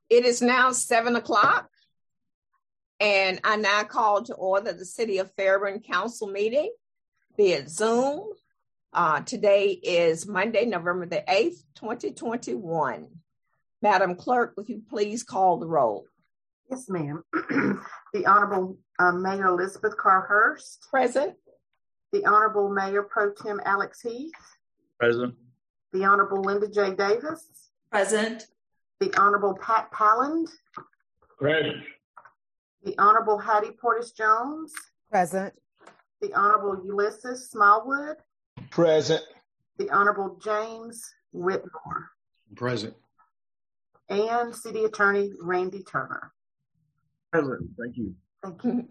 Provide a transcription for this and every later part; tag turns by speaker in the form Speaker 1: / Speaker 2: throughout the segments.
Speaker 1: It is now 7:00, and I now call to order the City of Fairburn Council meeting via Zoom. Today is Monday, November the 8th, 2021. Madam Clerk, would you please call the roll?
Speaker 2: Yes, ma'am. The Honorable Mayor Elizabeth Carr-Hurst.
Speaker 1: Present.
Speaker 2: The Honorable Mayor Pro Tem Alex Heath.
Speaker 3: Present.
Speaker 2: The Honorable Linda J. Davis.
Speaker 4: Present.
Speaker 2: The Honorable Pat Palland.
Speaker 3: Present.
Speaker 2: The Honorable Hattie Portis Jones.
Speaker 5: Present.
Speaker 2: The Honorable Ulysses Smallwood.
Speaker 3: Present.
Speaker 2: The Honorable James Whitmore.
Speaker 3: Present.
Speaker 2: And City Attorney Randy Turner.
Speaker 3: Present. Thank you.
Speaker 2: Thank you.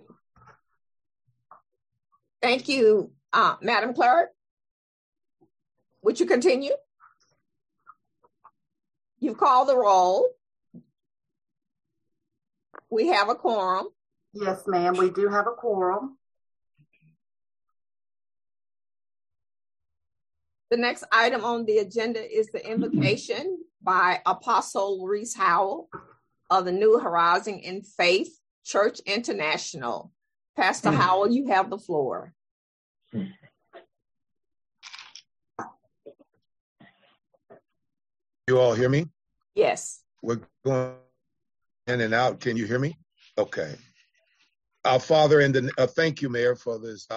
Speaker 1: Thank you, Madam Clerk. Would you continue? You've called the roll. We have a quorum.
Speaker 2: Yes, ma'am. We do have a quorum.
Speaker 1: The next item on the agenda is the invocation by Apostle Reese Howell of the New Horizon in Faith Church International. Pastor Howell, you have the floor.
Speaker 6: You all hear me?
Speaker 1: Yes.
Speaker 6: We're going in and out. Can you hear me? Okay. Our Father, thank you, Mayor, for this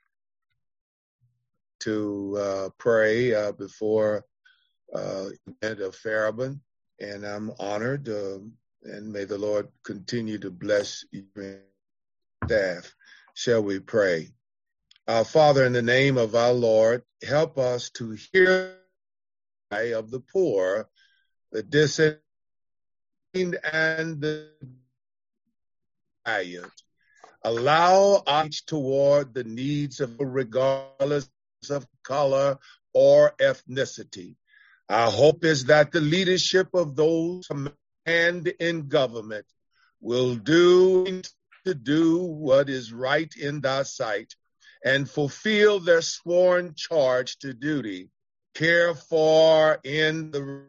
Speaker 6: to pray before the end of Fairburn, and I'm honored, and may the Lord continue to bless your staff. Shall we pray? Our Father, in the name of our Lord, help us to hear the cry of the poor, the disabled, and the tired. Allow us toward the needs of regardless of color or ethnicity. Our hope is that the leadership of those command in government will do what is right in thy sight and fulfill their sworn charge to duty, care for in the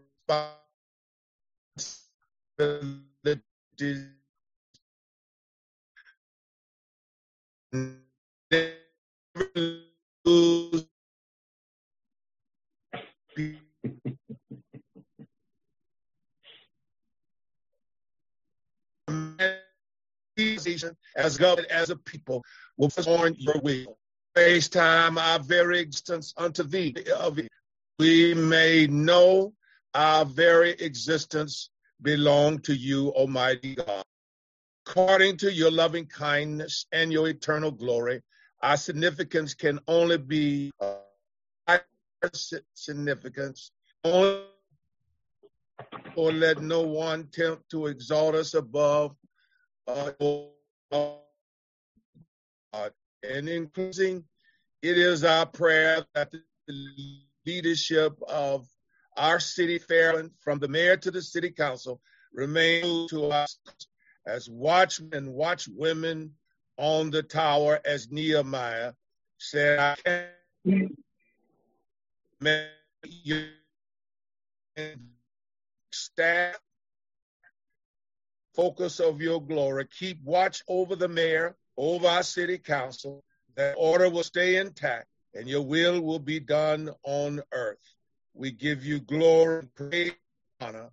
Speaker 6: responsibilities as government, as a people, will perform your will. Space time, our very existence unto thee. We may know our very existence belong to you, Almighty God. According to your loving kindness and your eternal glory, our significance can only be significance. Only, or let no one tempt to exalt us above and in closing, it is our prayer that the leadership of our city, Fairburn, from the mayor to the city council, remain to us as watchmen and watchwomen on the tower, as Nehemiah said, I can't your staff, focus of your glory. Keep watch over the mayor, over our city council, that order will stay intact and your will be done on earth. We give you glory, praise, honor.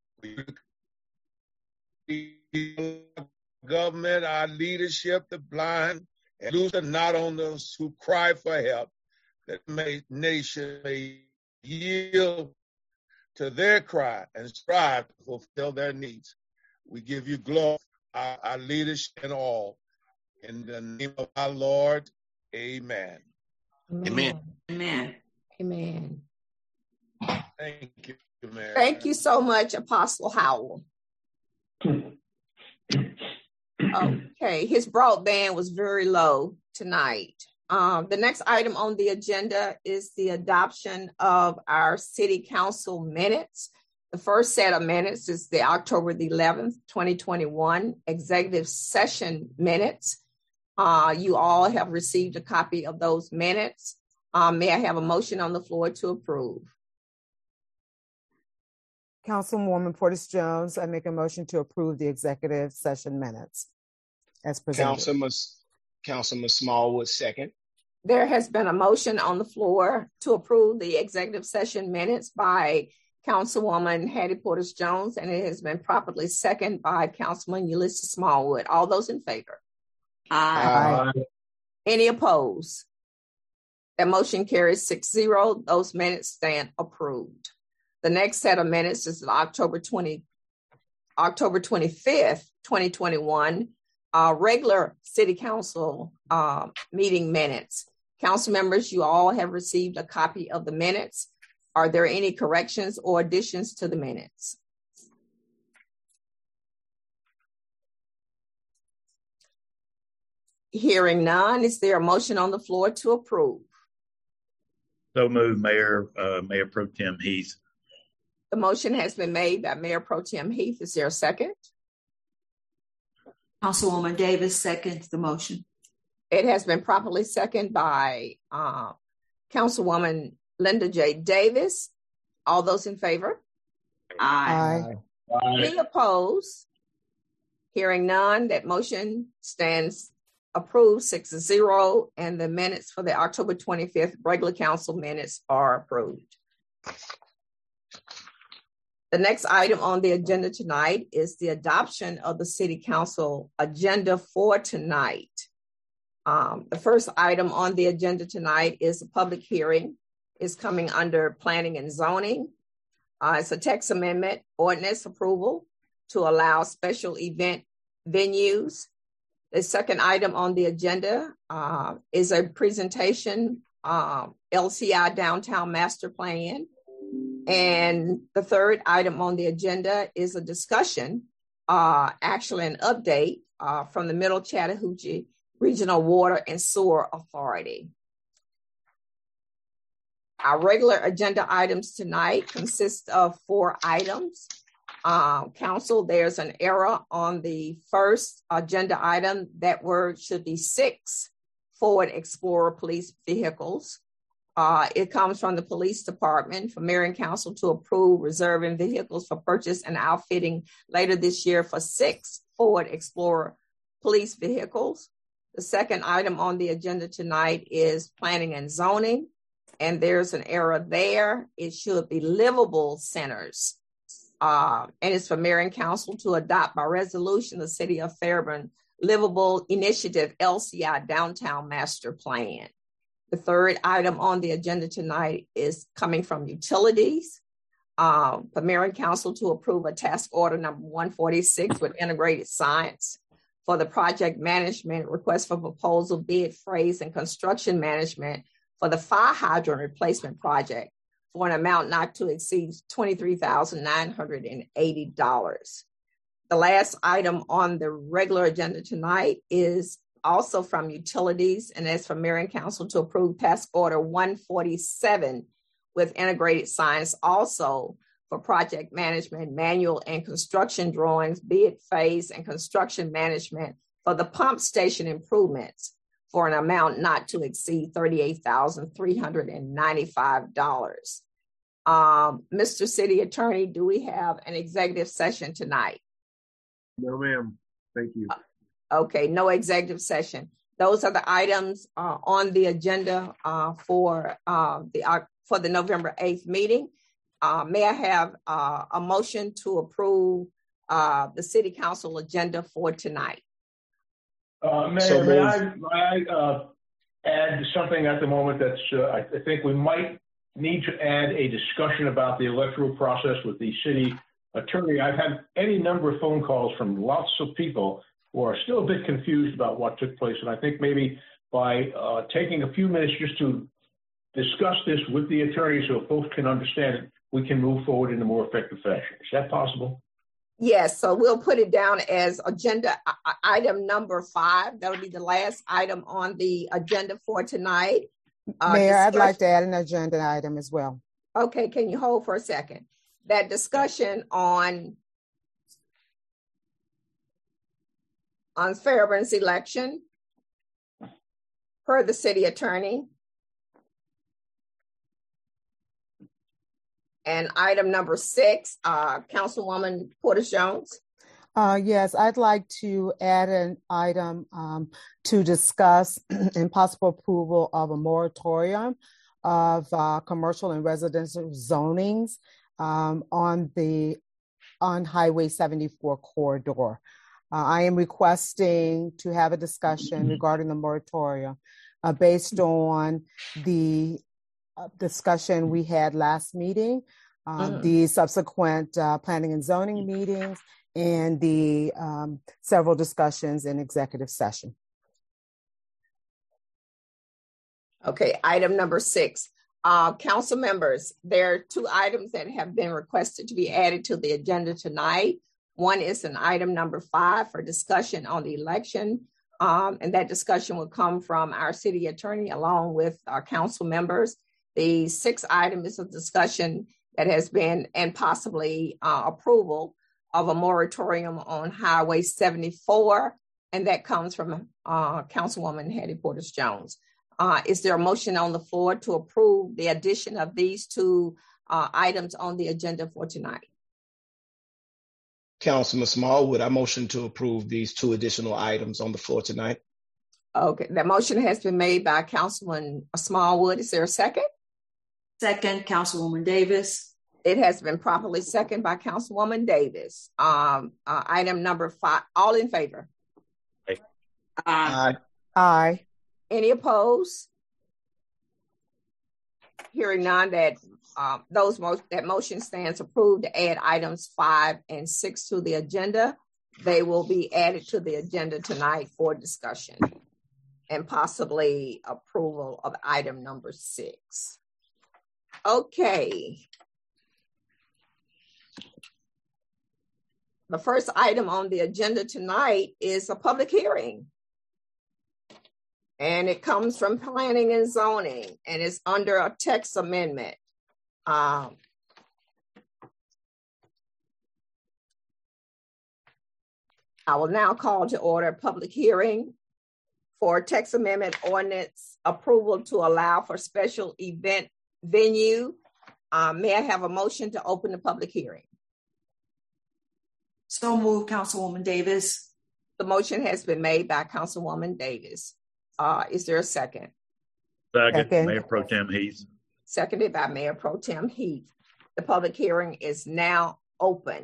Speaker 6: We government, our leadership, the blind, and loosen not on those who cry for help, that nation may yield to their cry and strive to fulfill their needs. We give you glory, our leadership and all. In the name of our Lord, amen.
Speaker 1: Amen.
Speaker 4: Amen.
Speaker 1: Amen.
Speaker 6: Thank you, Mary.
Speaker 1: Thank you so much, Apostle Howell. Okay, his broadband was very low tonight. The next item on the agenda is the adoption of our city council minutes. The first set of minutes is the October the 11th, 2021 executive session minutes. You all have received a copy of those minutes. May I have a motion on the floor to approve?
Speaker 4: Councilwoman Portis Jones, I make a motion to approve the executive session minutes as presented.
Speaker 5: Councilman Smallwood, second.
Speaker 1: There has been a motion on the floor to approve the executive session minutes by Councilwoman Hattie Portis Jones, and it has been properly seconded by Councilman Ulysses Smallwood. All those in favor?
Speaker 4: Aye.
Speaker 1: Any opposed? That motion carries 6-0. Those minutes stand approved. The next set of minutes is October 25th, 2021, regular city council meeting minutes. Council members, you all have received a copy of the minutes. Are there any corrections or additions to the minutes? Hearing none, is there a motion on the floor to approve?
Speaker 7: So moved, Mayor Pro Tem Heath.
Speaker 1: The motion has been made by Mayor Pro Tem Heath. Is there a second?
Speaker 8: Councilwoman Davis seconds the motion.
Speaker 1: It has been properly seconded by Councilwoman Linda J. Davis. All those in favor?
Speaker 4: Aye.
Speaker 1: Any opposed? Hearing none, that motion stands approved 6-0, and the minutes for the October 25th regular council minutes are approved. The next item on the agenda tonight is the adoption of the city council agenda for tonight. The first item on the agenda tonight is a public hearing. It's coming under planning and zoning. It's a text amendment ordinance approval to allow special event venues. The second item on the agenda is a presentation, LCI Downtown Master Plan. And the third item on the agenda is a discussion, actually an update from the Middle Chattahoochee Regional Water and Sewer Authority. Our regular agenda items tonight consist of 4 items. Council, there's an error on the first agenda item. That word should be 6 Ford Explorer police vehicles. It comes from the police department for Mayor and Council to approve reserving vehicles for purchase and outfitting later this year for 6 Ford Explorer police vehicles. The second item on the agenda tonight is planning and zoning, and there's an error there. It should be livable centers. And it's for Mayor and Council to adopt by resolution the City of Fairburn Livable Initiative LCI Downtown Master Plan. The third item on the agenda tonight is coming from utilities. For Mayor and Council to approve a task order number 146 with Integrated Science for the project management request for proposal, bid, phrase, and construction management for the fire hydrant replacement project for an amount not to exceed $23,980. The last item on the regular agenda tonight is also from utilities, and that's from Mayor and Council to approve task order 147 with Integrated Science, also for project management, manual and construction drawings, bid phase, and construction management for the pump station improvements for an amount not to exceed $38,395. Mr. City Attorney, do we have an executive session tonight?
Speaker 3: No, ma'am. Thank you.
Speaker 1: Okay, no executive session. Those are the items on the agenda for the November 8th meeting. May I have a motion to approve the City Council agenda for tonight?
Speaker 3: Mayor, may I add something at the moment that's, I think we might need to add a discussion about the electoral process with the city attorney. I've had any number of phone calls from lots of people who are still a bit confused about what took place. And I think maybe by taking a few minutes just to discuss this with the attorney so folks can understand it, we can move forward in a more effective fashion. Is that possible?
Speaker 1: Yes, so we'll put it down as agenda item number 5. That'll be the last item on the agenda for tonight.
Speaker 4: Mayor, I'd like to add an agenda item as well.
Speaker 1: Okay, can you hold for a second? That discussion on Fairburn's election per the city attorney And item number 6, Councilwoman Portis Jones.
Speaker 4: Yes, I'd like to add an item to discuss and possible approval of a moratorium of commercial and residential zonings on Highway 74 corridor. I am requesting to have a discussion regarding the moratorium based on the discussion we had last meeting, the subsequent planning and zoning meetings, and the several discussions in executive session.
Speaker 1: Okay, item number 6. Council members, there are 2 items that have been requested to be added to the agenda tonight. One is an item number 5 for discussion on the election, and that discussion will come from our city attorney along with our council members. The 6th item is a discussion that has been and possibly approval of a moratorium on Highway 74, and that comes from Councilwoman Hattie Portis Jones. Is there a motion on the floor to approve the addition of these 2 items on the agenda for tonight?
Speaker 5: Councilman Smallwood, I motion to approve these 2 additional items on the floor tonight.
Speaker 1: Okay, that motion has been made by Councilman Smallwood. Is there a second?
Speaker 8: Second, Councilwoman Davis.
Speaker 1: It has been properly seconded by Councilwoman Davis. Item number 5, all in favor?
Speaker 5: Aye.
Speaker 4: Aye.
Speaker 1: Any opposed? Hearing none, that motion stands approved to add items 5 and 6 to the agenda. They will be added to the agenda tonight for discussion and possibly approval of item number 6. Okay. The first item on the agenda tonight is a public hearing. And it comes from Planning and Zoning, and it's under a text amendment. I will now call to order a public hearing for text amendment ordinance approval to allow for special event venue. May I have a motion to open the public hearing?
Speaker 8: So moved, Councilwoman Davis.
Speaker 1: The motion has been made by Councilwoman Davis. Is there a second?
Speaker 7: Second, Mayor Pro Tem Heath.
Speaker 1: Seconded by Mayor Pro Tem Heath. The public hearing is now open.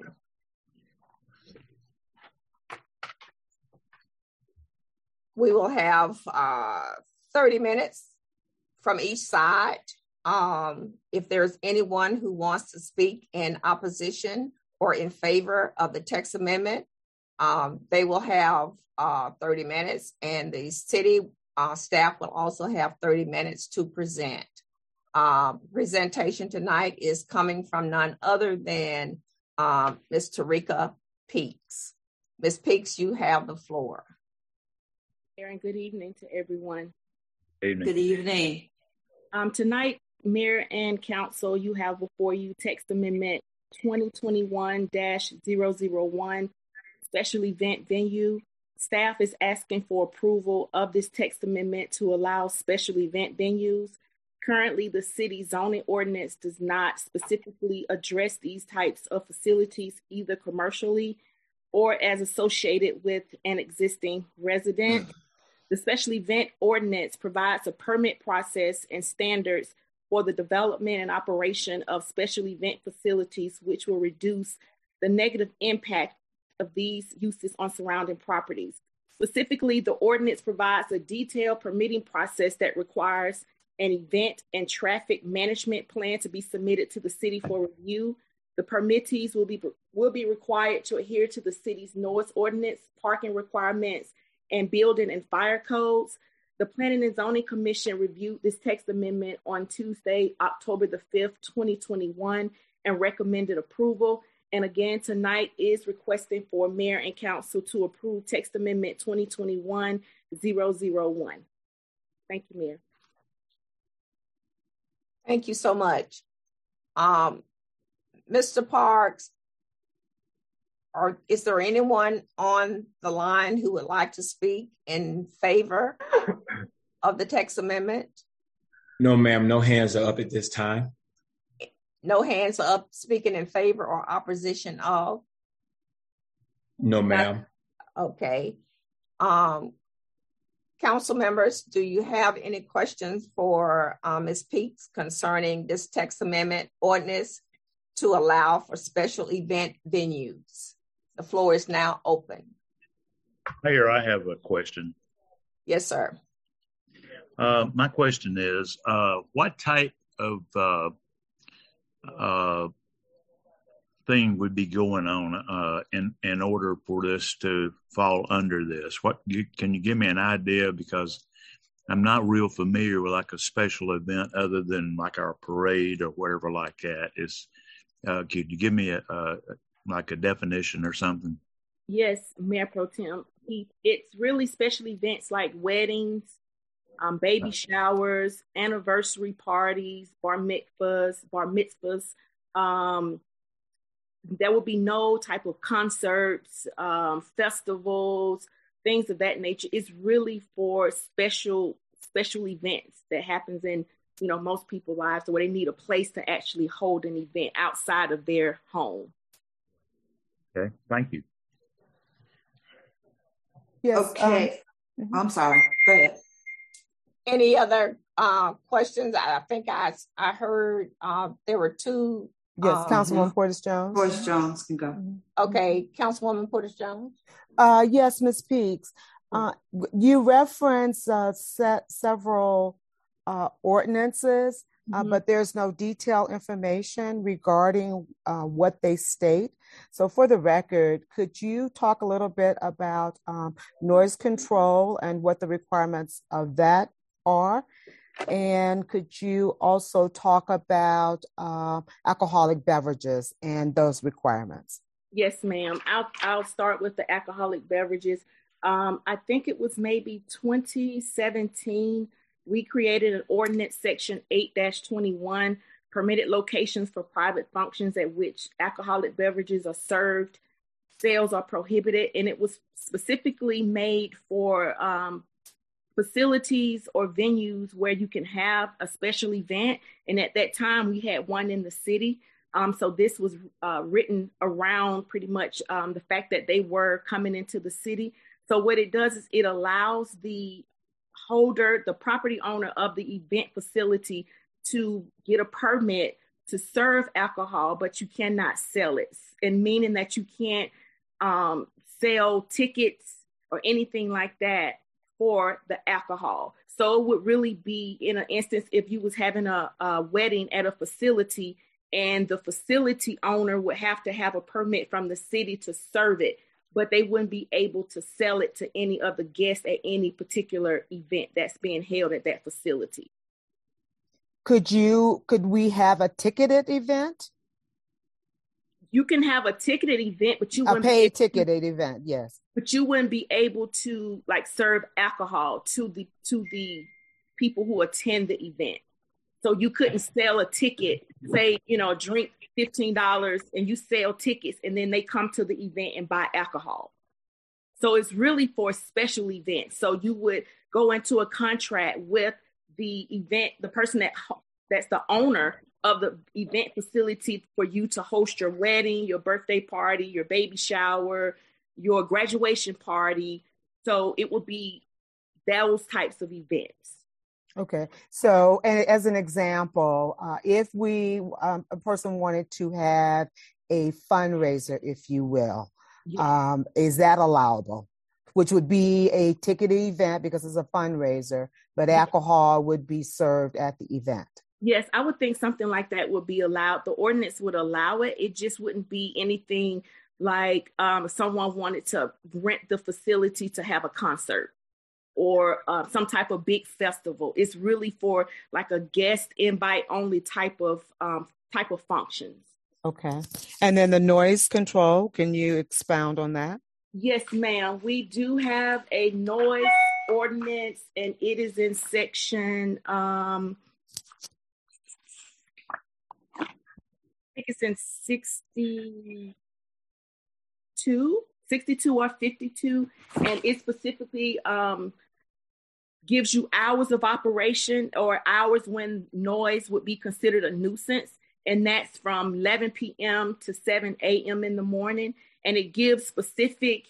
Speaker 1: We will have 30 minutes from each side. If there's anyone who wants to speak in opposition or in favor of the text amendment, they will have 30 minutes, and the city staff will also have 30 minutes to present. Presentation tonight is coming from none other than Ms. Tarika Peaks. Ms. Peaks, you have the floor.
Speaker 9: And good evening to everyone.
Speaker 8: Good evening.
Speaker 9: Tonight, Mayor and Council, you have before you text amendment 2021-001, special event venue. Staff is asking for approval of this text amendment to allow special event venues. Currently, the city zoning ordinance does not specifically address these types of facilities, either commercially or as associated with an existing resident. The special event ordinance provides a permit process and standards for the development and operation of special event facilities, which will reduce the negative impact of these uses on surrounding properties. Specifically, the ordinance provides a detailed permitting process that requires an event and traffic management plan to be submitted to the city for review. The permittees will be required to adhere to the city's noise ordinance, parking requirements, and building and fire codes. The Planning and Zoning Commission reviewed this text amendment on Tuesday, October the 5th, 2021, and recommended approval. And again, tonight is requesting for Mayor and Council to approve text amendment 2021-001. Thank you, Mayor.
Speaker 1: Thank you so much. Mr. Parks, is there anyone on the line who would like to speak in favor of the text amendment?
Speaker 10: No, ma'am. No hands are up at this time.
Speaker 1: No hands are up speaking in favor or opposition of?
Speaker 7: No, ma'am.
Speaker 1: Okay. Council members, do you have any questions for Ms. Peaks concerning this text amendment ordinance to allow for special event venues? The floor is now open.
Speaker 7: Mayor, I have a question.
Speaker 1: Yes, sir.
Speaker 7: My question is, what type of thing would be going on in order for this to fall under this? Can you give me an idea? Because I'm not real familiar with like a special event other than like our parade or whatever like that. Could you give me a definition or something?
Speaker 9: Yes, Mayor Pro Tem. It's really special events like weddings, baby showers, anniversary parties, bar mitzvahs. There will be no type of concerts, festivals, things of that nature. It's really for special events that happens in, most people's lives, where they need a place to actually hold an event outside of their home.
Speaker 7: Okay, thank you.
Speaker 1: Yes. Okay. I'm sorry. Go ahead. Any other questions? I think I heard there were two.
Speaker 4: Yes, Councilwoman Portis Jones.
Speaker 1: Portis Jones can go. Okay, Councilwoman Portis Jones.
Speaker 4: Yes, Ms. Peaks. You referenced several ordinances, but there's no detailed information regarding what they state. So for the record, could you talk a little bit about noise control and what the requirements of that are? And could you also talk about alcoholic beverages and those requirements?
Speaker 9: Yes, ma'am. I'll start with the alcoholic beverages. I think it was maybe 2017. We created an ordinance section 8-21, permitted locations for private functions at which alcoholic beverages are served. Sales are prohibited, and it was specifically made for facilities or venues where you can have a special event. And at that time, we had one in the city. So this was written around pretty much the fact that they were coming into the city. So what it does is it allows the property owner of the event facility to get a permit to serve alcohol, but you cannot sell it. And meaning that you can't sell tickets or anything like that for the alcohol. So it would really be in an instance if you was having a wedding at a facility and the facility owner would have to have a permit from the city to serve it, but they wouldn't be able to sell it to any of the guests at any particular event that's being held at that facility.
Speaker 4: Could we have a ticketed event?
Speaker 9: You can have a ticketed event, but you wouldn't
Speaker 4: ticketed event, yes.
Speaker 9: But you wouldn't be able to serve alcohol to the people who attend the event. So you couldn't sell a ticket, say, drink $15 and you sell tickets and then they come to the event and buy alcohol. So it's really for special events. So you would go into a contract with the event, the person that's the owner of the event facility for you to host your wedding, your birthday party, your baby shower, your graduation party. So it would be those types of events.
Speaker 4: Okay. So as an example, if a person wanted to have a fundraiser, if you will, yes. Is that allowable? Which would be a ticketed event because it's a fundraiser, but alcohol would be served at the event.
Speaker 9: Yes, I would think something like that would be allowed. The ordinance would allow it. It just wouldn't be anything like someone wanted to rent the facility to have a concert or some type of big festival. It's really for like a guest invite only type of functions.
Speaker 4: Okay. And then the noise control, can you expound on that?
Speaker 9: Yes, ma'am. We do have a noise ordinance and it is in section, I think it's in 62 or 52, and it specifically gives you hours of operation or hours when noise would be considered a nuisance. and that's from 11 p.m. to 7 a.m. in the morning. And it gives specific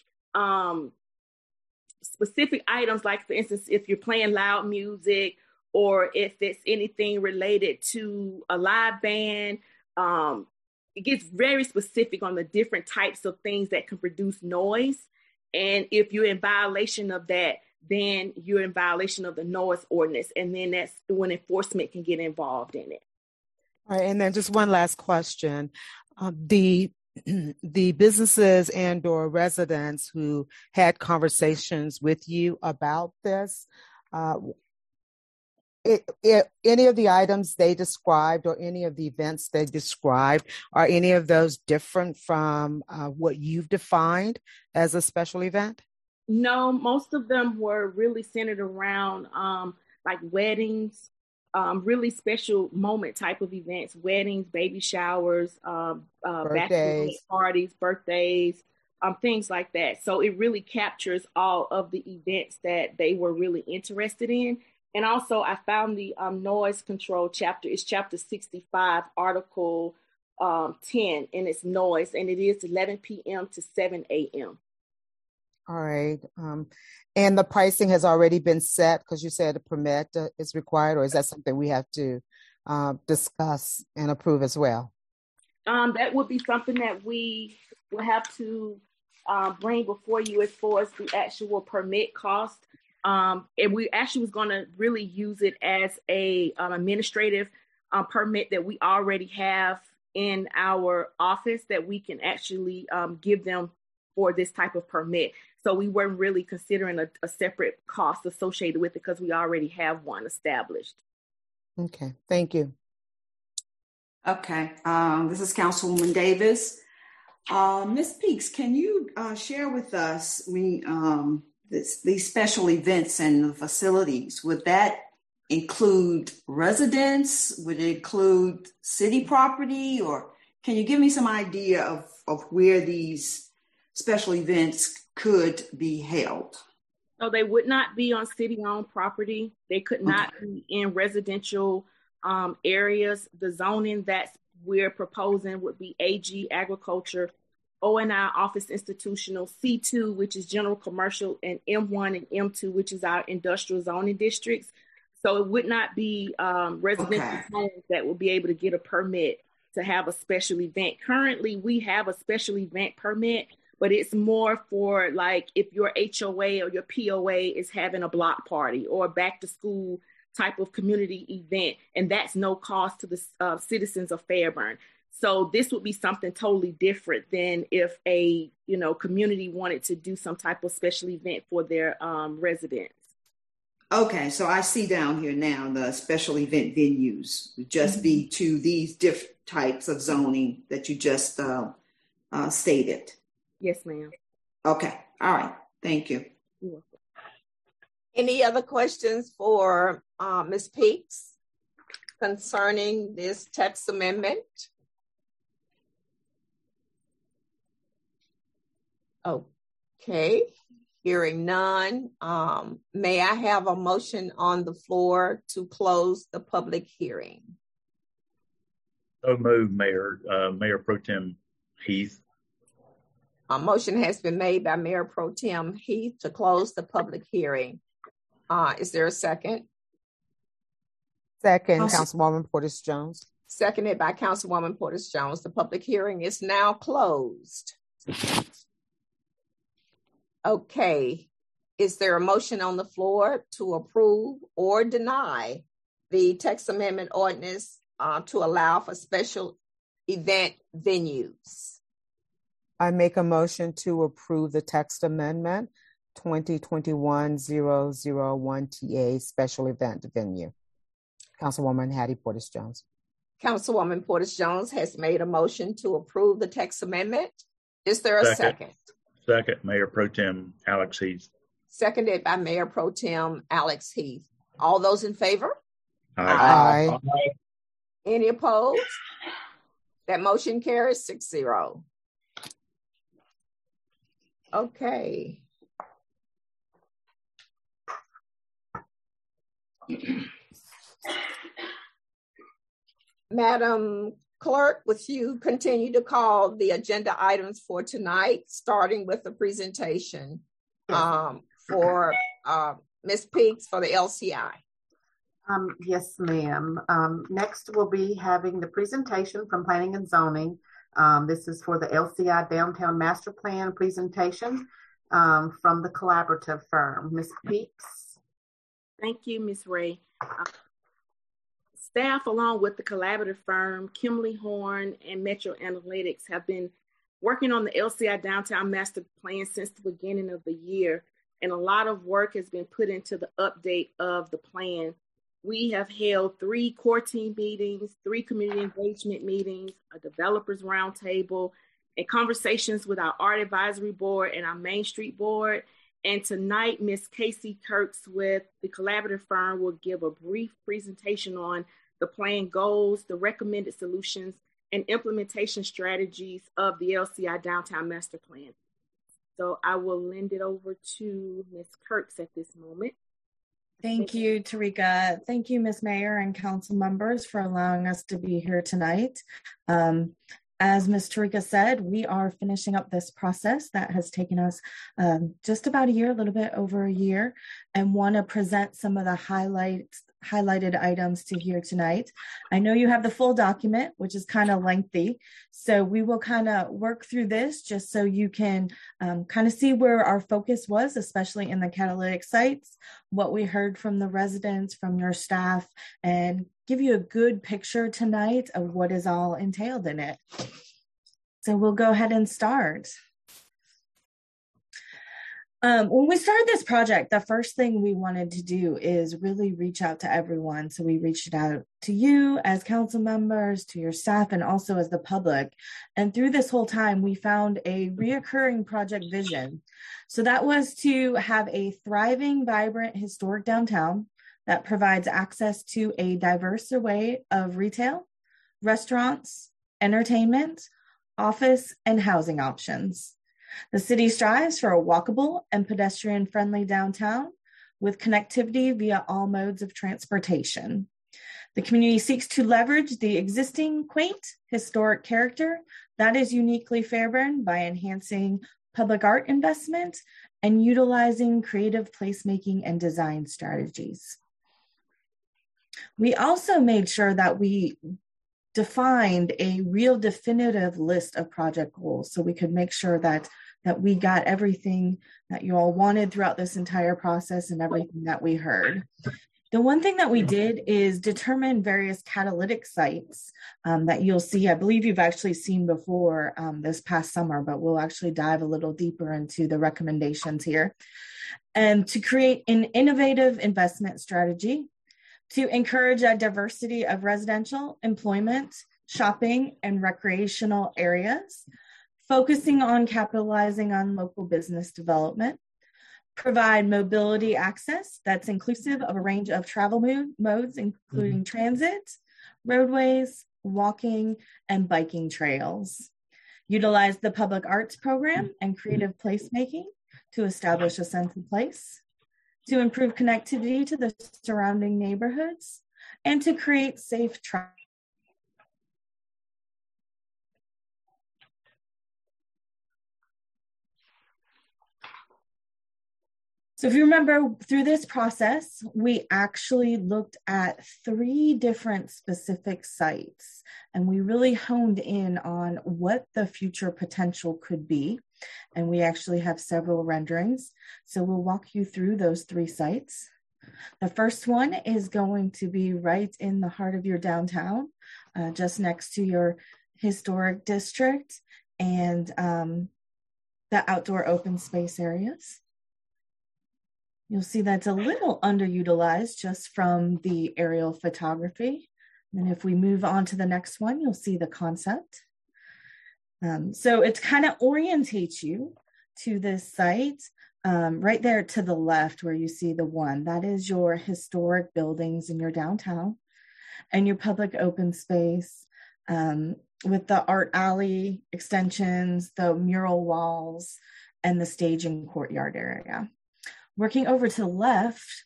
Speaker 9: items, like, for instance, if you're playing loud music or if it's anything related to a live band. It gets very specific on the different types of things that can produce noise. And if you're in violation of that, then you're in violation of the noise ordinance. And then that's when enforcement can get involved in it.
Speaker 4: All right, and then just one last question. The businesses and or residents who had conversations with you about this, any of the items they described or any of the events they described, are any of those different from what you've defined as a special event?
Speaker 9: No, most of them were really centered around like weddings, really special moment type of events, weddings, baby showers, bachelor parties, birthdays, things like that. So it really captures all of the events that they were really interested in. And also I found the noise control chapter. It's chapter 65, article 10, and it's noise, and it is 11 p.m. to 7 a.m.
Speaker 4: All right. And the pricing has already been set because you said a permit is required, or is that something we have to discuss and approve as well?
Speaker 9: That would be something that we will have to bring before you as far as the actual permit cost. And we actually was going to really use it as a administrative permit that we already have in our office that we can actually give them for this type of permit. So we weren't really considering a separate cost associated with it because we already have one established.
Speaker 4: Okay, thank you.
Speaker 8: Okay, this is Councilwoman Davis. Ms. Peaks, can you share with us these special events and the facilities? Would that include residents? Would it include city property? Or can you give me some idea of where these special events could be held?
Speaker 9: So they would not be on city-owned property. They could not be in residential areas. The zoning that we're proposing would be AG, agriculture, ONI, office institutional, C2, which is general commercial, and M1 and M2, which is our industrial zoning districts. So it would not be residential homes that will be able to get a permit to have a special event. Currently, we have a special event permit, but it's more for like if your HOA or your POA is having a block party or a back to school type of community event, and that's no cost to the citizens of Fairburn. So this would be something totally different than if a community wanted to do some type of special event for their residents.
Speaker 8: Okay, so I see down here now the special event venues would just be to these different types of zoning that you just stated.
Speaker 9: Yes, ma'am.
Speaker 8: Okay, all right. Thank you.
Speaker 9: You're welcome.
Speaker 1: Any other questions for Ms. Peaks concerning this text amendment? Okay, hearing none. May I have a motion on the floor to close the public hearing?
Speaker 7: So moved, Mayor Pro Tem Heath.
Speaker 1: A motion has been made by Mayor Pro Tem Heath to close the public hearing. Is there a second?
Speaker 4: Second, Councilwoman Portis Jones.
Speaker 1: Seconded by Councilwoman Portis Jones. The public hearing is now closed. Okay, is there a motion on the floor to approve or deny the text amendment ordinance to allow for special event venues?
Speaker 4: I make a motion to approve the text amendment 2021-001 TA special event venue. Councilwoman Hattie Portis Jones.
Speaker 1: Councilwoman Portis Jones has made a motion to approve the text amendment. Is there a second?
Speaker 7: Second, Mayor Pro Tem Alex Heath.
Speaker 1: Seconded by Mayor Pro Tem Alex Heath. All those in favor?
Speaker 4: Aye. Aye.
Speaker 1: Any opposed? That motion carries 6-0. Okay. Madam Clerk, would you continue to call the agenda items for tonight, starting with the presentation for Ms. Peaks for the LCI?
Speaker 2: Yes, ma'am. Next, we'll be having the presentation from Planning and Zoning. This is for the LCI Downtown Master Plan presentation from the collaborative firm. Ms. Peaks.
Speaker 9: Thank you, Ms. Ray. Staff, along with the collaborative firm, Kimley Horn and Metro Analytics, have been working on the LCI Downtown Master Plan since the beginning of the year, and a lot of work has been put into the update of the plan. We have held 3 core team meetings, 3 community engagement meetings, a developers roundtable, and conversations with our art advisory board and our Main Street board. And tonight, Ms. Casey Kirks with the collaborative firm will give a brief presentation on the plan goals, the recommended solutions, and implementation strategies of the LCI Downtown Master Plan. So I will lend it over to Ms. Kirks at this moment.
Speaker 10: Thank you, Tarika. Thank you, Ms. Mayor and council members, for allowing us to be here tonight. As Ms. Tarika said, we are finishing up this process that has taken us just about a year, a little bit over a year, and want to present some of the highlighted items to here tonight. I know you have the full document, which is kind of lengthy, so we will kind of work through this just so you can kind of see where our focus was, especially in the catalytic sites, what we heard from the residents, from your staff, and give you a good picture tonight of what is all entailed in it. So we'll go ahead and start. When we started this project, the first thing we wanted to do is really reach out to everyone. So we reached out to you as council members, to your staff, and also as the public. And through this whole time, we found a reoccurring project vision. So that was to have a thriving, vibrant, historic downtown that provides access to a diverse array of retail, restaurants, entertainment, office, and housing options. The city strives for a walkable and pedestrian-friendly downtown with connectivity via all modes of transportation. The community seeks to leverage the existing quaint, historic character that is uniquely Fairburn by enhancing public art investment and utilizing creative placemaking and design strategies. We also made sure that we defined a real definitive list of project goals so we could make sure that we got everything that you all wanted throughout this entire process and everything that we heard. The one thing that we did is determine various catalytic sites that you'll see. I believe you've actually seen before this past summer, but we'll actually dive a little deeper into the recommendations here. And to create an innovative investment strategy to encourage a diversity of residential, employment, shopping, and recreational areas, focusing on capitalizing on local business development, provide mobility access that's inclusive of a range of travel modes, including transit, roadways, walking, and biking trails. Utilize the public arts program and creative placemaking to establish a sense of place, to improve connectivity to the surrounding neighborhoods, and to create safe travel. So if you remember, through this process, we actually looked at 3 different specific sites, and we really honed in on what the future potential could be. And we actually have several renderings. So we'll walk you through those 3 sites. The first one is going to be right in the heart of your downtown, just next to your historic district and the outdoor open space areas. You'll see that's a little underutilized just from the aerial photography. And if we move on to the next one, you'll see the concept. So it kind of orientates you to this site right there to the left where you see the one. That is your historic buildings in your downtown and your public open space with the art alley extensions, the mural walls, and the stage and courtyard area. Working over to the left,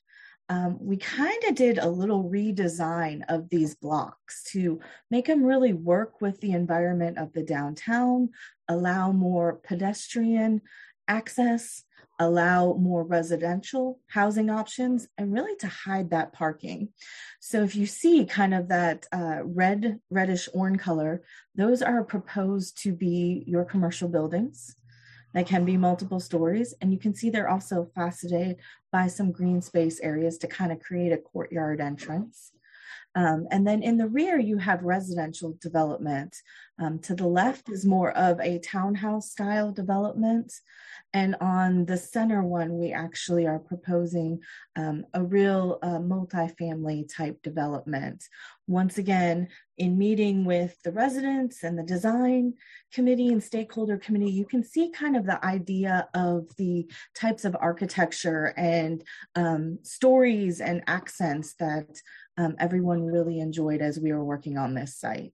Speaker 10: we kind of did a little redesign of these blocks to make them really work with the environment of the downtown, allow more pedestrian access, allow more residential housing options, and really to hide that parking. So if you see kind of that reddish orange color, those are proposed to be your commercial buildings. That can be multiple stories. And you can see they're also faceted by some green space areas to kind of create a courtyard entrance. And then in the rear, you have residential development. To the left is more of a townhouse style development. And on the center one, we actually are proposing a real multifamily type development. Once again, in meeting with the residents and the design committee and stakeholder committee, you can see kind of the idea of the types of architecture and stories and accents that everyone really enjoyed as we were working on this site.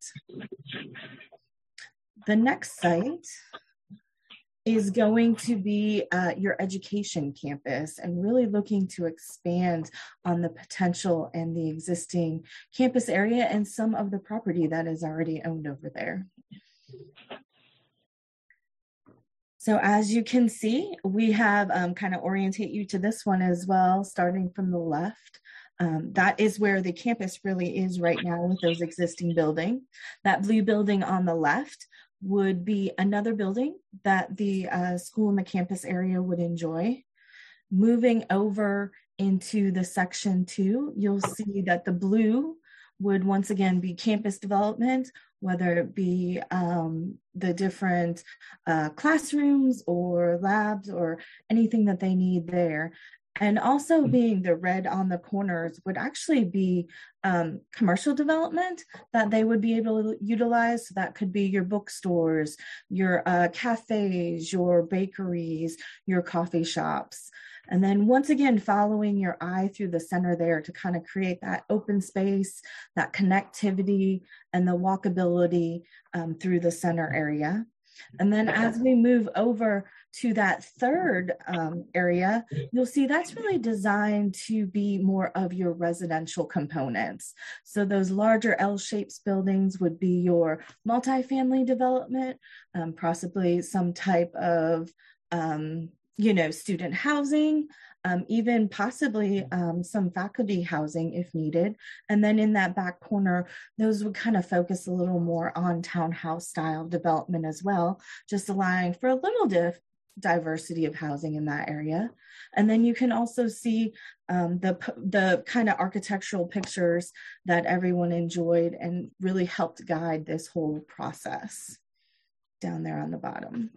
Speaker 10: The next site is going to be your education campus, and really looking to expand on the potential and the existing campus area and some of the property that is already owned over there. So as you can see, we have kind of orientate you to this one as well, starting from the left. That is where the campus really is right now with those existing buildings. That blue building on the left would be another building that the school and the campus area would enjoy. Moving over into the section 2, you'll see that the blue would once again be campus development, whether it be the different classrooms or labs or anything that they need there. And also being the red on the corners would actually be commercial development that they would be able to utilize. So that could be your bookstores, your cafes, your bakeries, your coffee shops. And then once again, following your eye through the center there to kind of create that open space, that connectivity, and the walkability through the center area. And then as we move over to that third area, you'll see that's really designed to be more of your residential components. So those larger L-shaped buildings would be your multifamily development, possibly some type of student housing, even possibly some faculty housing if needed. And then in that back corner, those would kind of focus a little more on townhouse style development as well, just allowing for a little diversity of housing in that area. And then you can also see the kind of architectural pictures that everyone enjoyed and really helped guide this whole process down there on the bottom.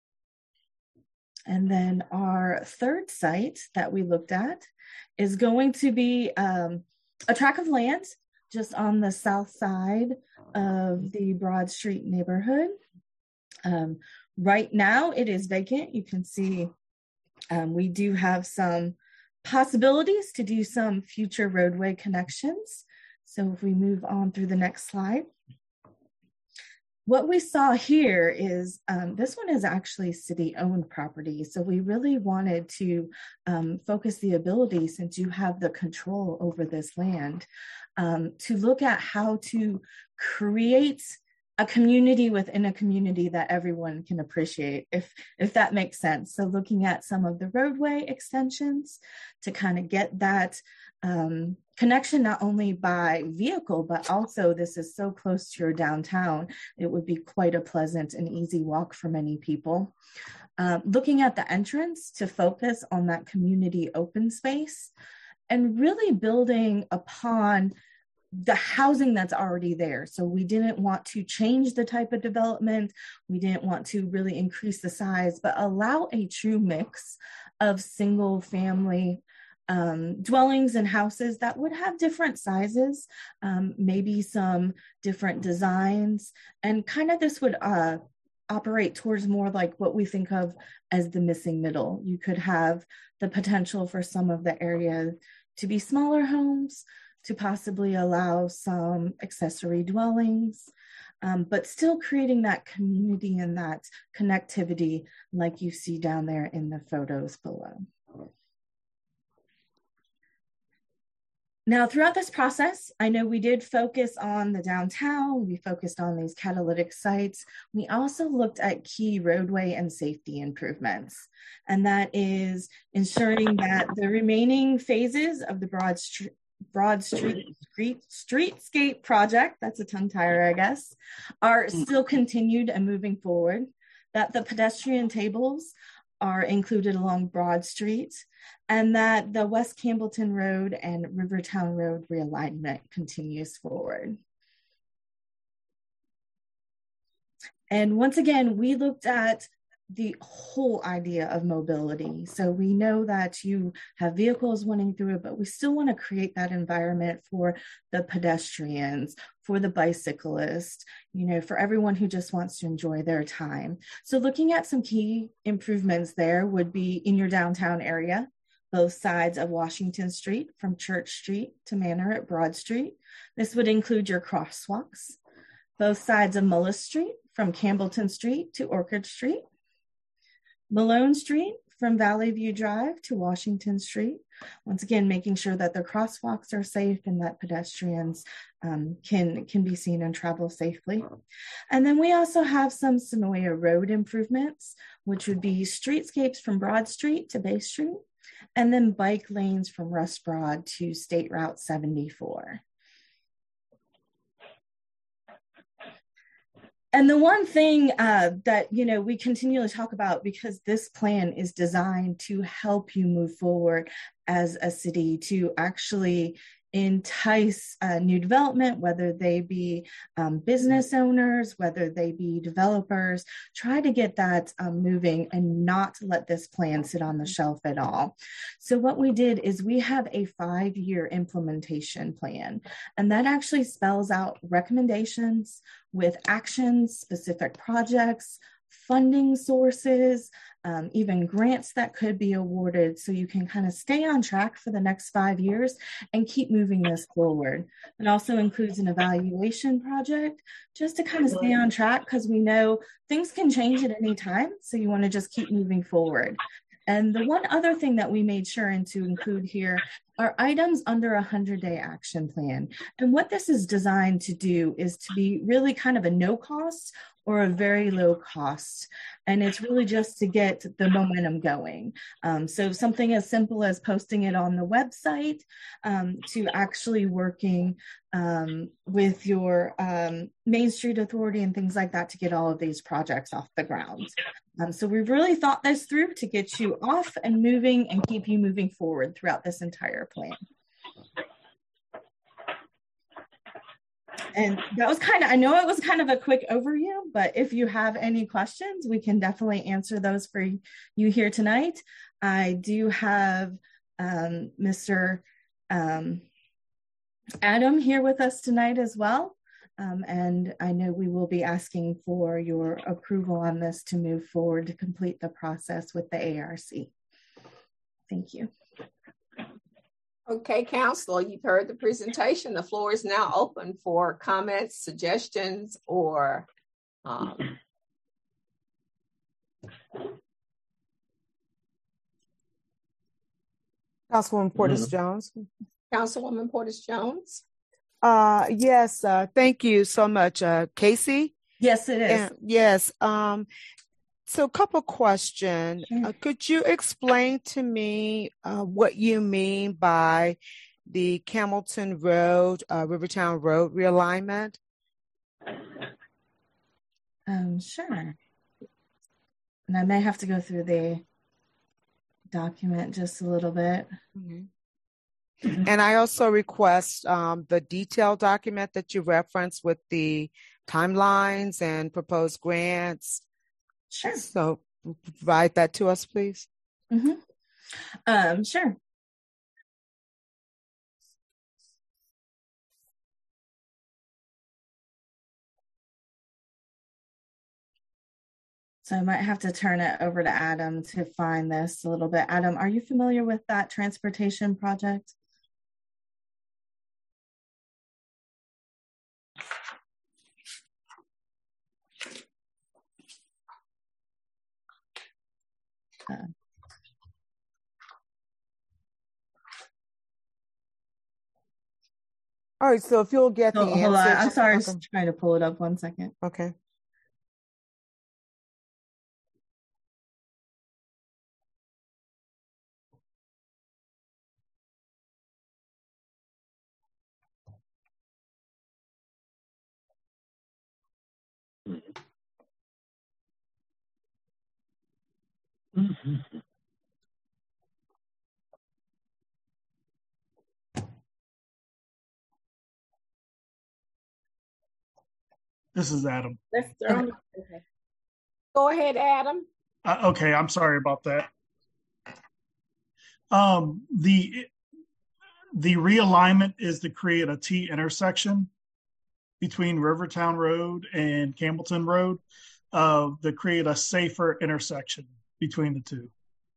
Speaker 10: And then our third site that we looked at is going to be a tract of land just on the south side of the Broad Street neighborhood. Right now it is vacant. You can see we do have some possibilities to do some future roadway connections. So if we move on through the next slide. What we saw here is this one is actually city-owned property. So we really wanted to focus the ability, since you have the control over this land, to look at how to create a community within a community that everyone can appreciate, if that makes sense. So looking at some of the roadway extensions to kind of get that connection, not only by vehicle, but also this is so close to your downtown, it would be quite a pleasant and easy walk for many people. Looking at the entrance to focus on that community open space and really building upon the housing that's already there. So we didn't want to change the type of development. We didn't want to really increase the size, but allow a true mix of single family dwellings and houses that would have different sizes, maybe some different designs, and kind of this would operate towards more like what we think of as the missing middle. You could have the potential for some of the area to be smaller homes, to possibly allow some accessory dwellings, but still creating that community and that connectivity like you see down there in the photos below. Now, throughout this process, I know we did focus on the downtown, we focused on these catalytic sites. We also looked at key roadway and safety improvements, and that is ensuring that the remaining phases of the Broad Streetscape project, that's a tongue tire, I guess, are still continued and moving forward, that the pedestrian tables are included along Broad Street, and that the West Campbellton Road and Rivertown Road realignment continues forward. And once again, we looked at the whole idea of mobility. So we know that you have vehicles running through it, but we still want to create that environment for the pedestrians, for the bicyclists, you know, for everyone who just wants to enjoy their time. So looking at some key improvements there would be in your downtown area, both sides of Washington Street, from Church Street to Manor at Broad Street. This would include your crosswalks, both sides of Mullis Street, from Campbellton Street to Orchard Street, Malone Street from Valley View Drive to Washington Street. Once again, making sure that the crosswalks are safe and that pedestrians can be seen and travel safely. And then we also have some Senoia Road improvements, which would be streetscapes from Broad Street to Bay Street, and then bike lanes from Russ Broad to State Route 74. And the one thing that, you know, we continually talk about, because this plan is designed to help you move forward as a city, to actually entice new development, whether they be business owners, whether they be developers, try to get that moving and not let this plan sit on the shelf at all. So what we did is we have a 5-year implementation plan, and that actually spells out recommendations with actions, specific projects, funding sources, even grants that could be awarded, so you can kind of stay on track for the next 5 years and keep moving this forward. It also includes an evaluation project just to kind of stay on track, because we know things can change at any time, so you want to just keep moving forward. And the one other thing that we made sure to include here are items under a 100-day action plan. And what this is designed to do is to be really kind of a no cost or a very low cost. And it's really just to get the momentum going. So something as simple as posting it on the website, to actually working with your Main Street Authority and things like that to get all of these projects off the ground. So we've really thought this through to get you off and moving and keep you moving forward throughout this entire plan. And that was I know it was kind of a quick overview, but if you have any questions, we can definitely answer those for you here tonight. I do have Mr. Adam here with us tonight as well. And I know we will be asking for your approval on this to move forward to complete the process with the ARC. Thank you.
Speaker 1: Okay, Councilor, you've heard the presentation. The floor is now open for comments, suggestions, or
Speaker 4: Councilwoman Portis-Jones.
Speaker 1: Councilwoman Portis-Jones.
Speaker 4: Yes, thank you so much, Casey.
Speaker 10: Yes, it is.
Speaker 4: And, yes. So a couple questions.
Speaker 10: Sure.
Speaker 4: Could you explain to me what you mean by the Campbellton Road, Rivertown Road realignment?
Speaker 10: Sure. And I may have to go through the document just a little bit.
Speaker 4: Mm-hmm. And I also request the detailed document that you referenced with the timelines and proposed grants.
Speaker 10: Sure.
Speaker 4: So provide that to us, please.
Speaker 10: Mm-hmm. Sure. So I might have to turn it over to Adam to find this a little bit. Adam, are you familiar with that transportation project?
Speaker 4: All right, so if you'll get the answer.
Speaker 10: Hold on, I'm sorry, I was trying to pull it up 1 second.
Speaker 4: Okay.
Speaker 11: This is Adam.
Speaker 1: Okay. Go ahead, Adam.
Speaker 11: Okay, I'm sorry about that. The realignment is to create a T intersection between Rivertown Road and Campbellton Road, to create a safer intersection between the two.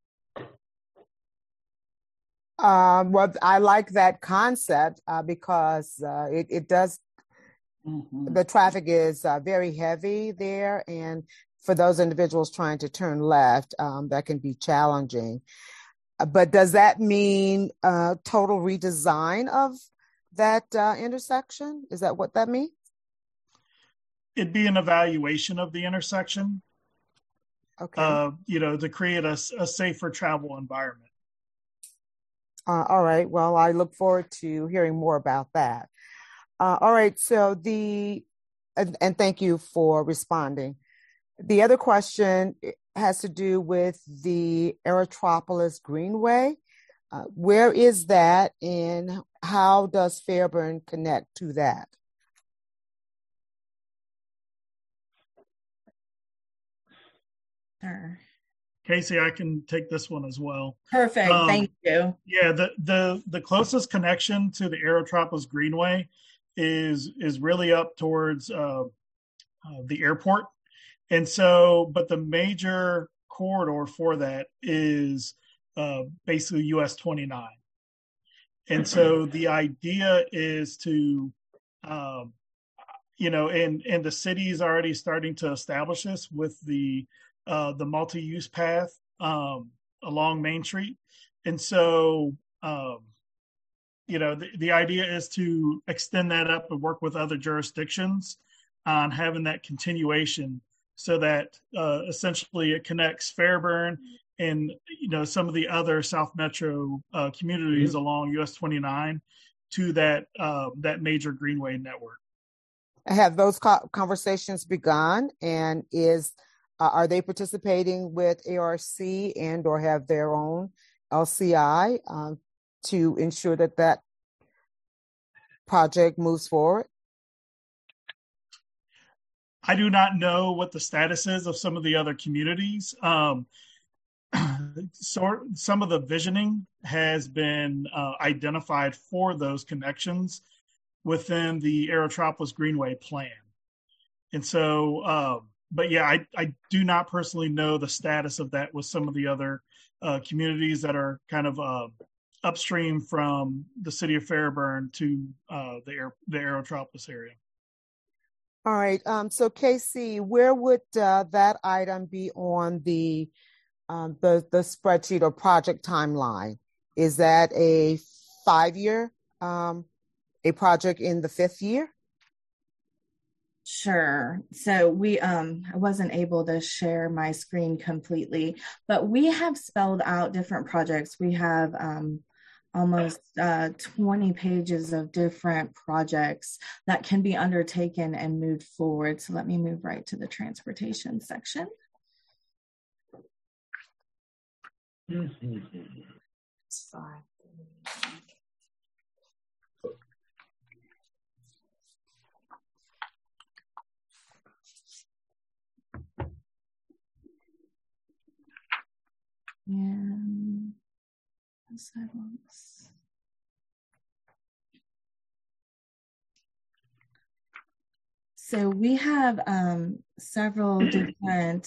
Speaker 4: Well, I like that concept because it does. Mm-hmm. The traffic is very heavy there, and for those individuals trying to turn left, that can be challenging. But does that mean total redesign of that intersection? Is that what that means?
Speaker 11: It'd be an evaluation of the intersection. Okay. To create a safer travel environment.
Speaker 4: All right. Well, I look forward to hearing more about that. All right. So and thank you for responding. The other question has to do with the Aerotropolis Greenway. Where is that, and how does Fairburn connect to that?
Speaker 10: Sure.
Speaker 11: Casey, I can take this one as well.
Speaker 10: Perfect. Thank you.
Speaker 11: Yeah, the closest connection to the Aerotropolis Greenway is really up towards the airport. And so, but the major corridor for that is basically US 29. And so the idea is to, and the city is already starting to establish this with the multi-use path along Main Street. And so, the idea is to extend that up and work with other jurisdictions on having that continuation so that essentially it connects Fairburn and, some of the other South Metro communities along US 29 to that major Greenway network.
Speaker 4: Have those conversations begun, and are they participating with ARC and or have their own LCI to ensure that project moves forward?
Speaker 11: I do not know what the status is of some of the other communities. So some of the visioning has been identified for those connections within the Aerotropolis Greenway plan. And so, but yeah, I do not personally know the status of that with some of the other communities that are kind of upstream from the city of Fairburn to the Aerotropolis area.
Speaker 4: All right. So Casey, where would that item be on the spreadsheet or project timeline? Is that a 5-year, a project in the 5th year?
Speaker 10: Sure. So I wasn't able to share my screen completely, but we have spelled out different projects. We have almost 20 pages of different projects that can be undertaken and moved forward. So let me move right to the transportation section.
Speaker 1: It's fine.
Speaker 10: And sidewalks. So we have several different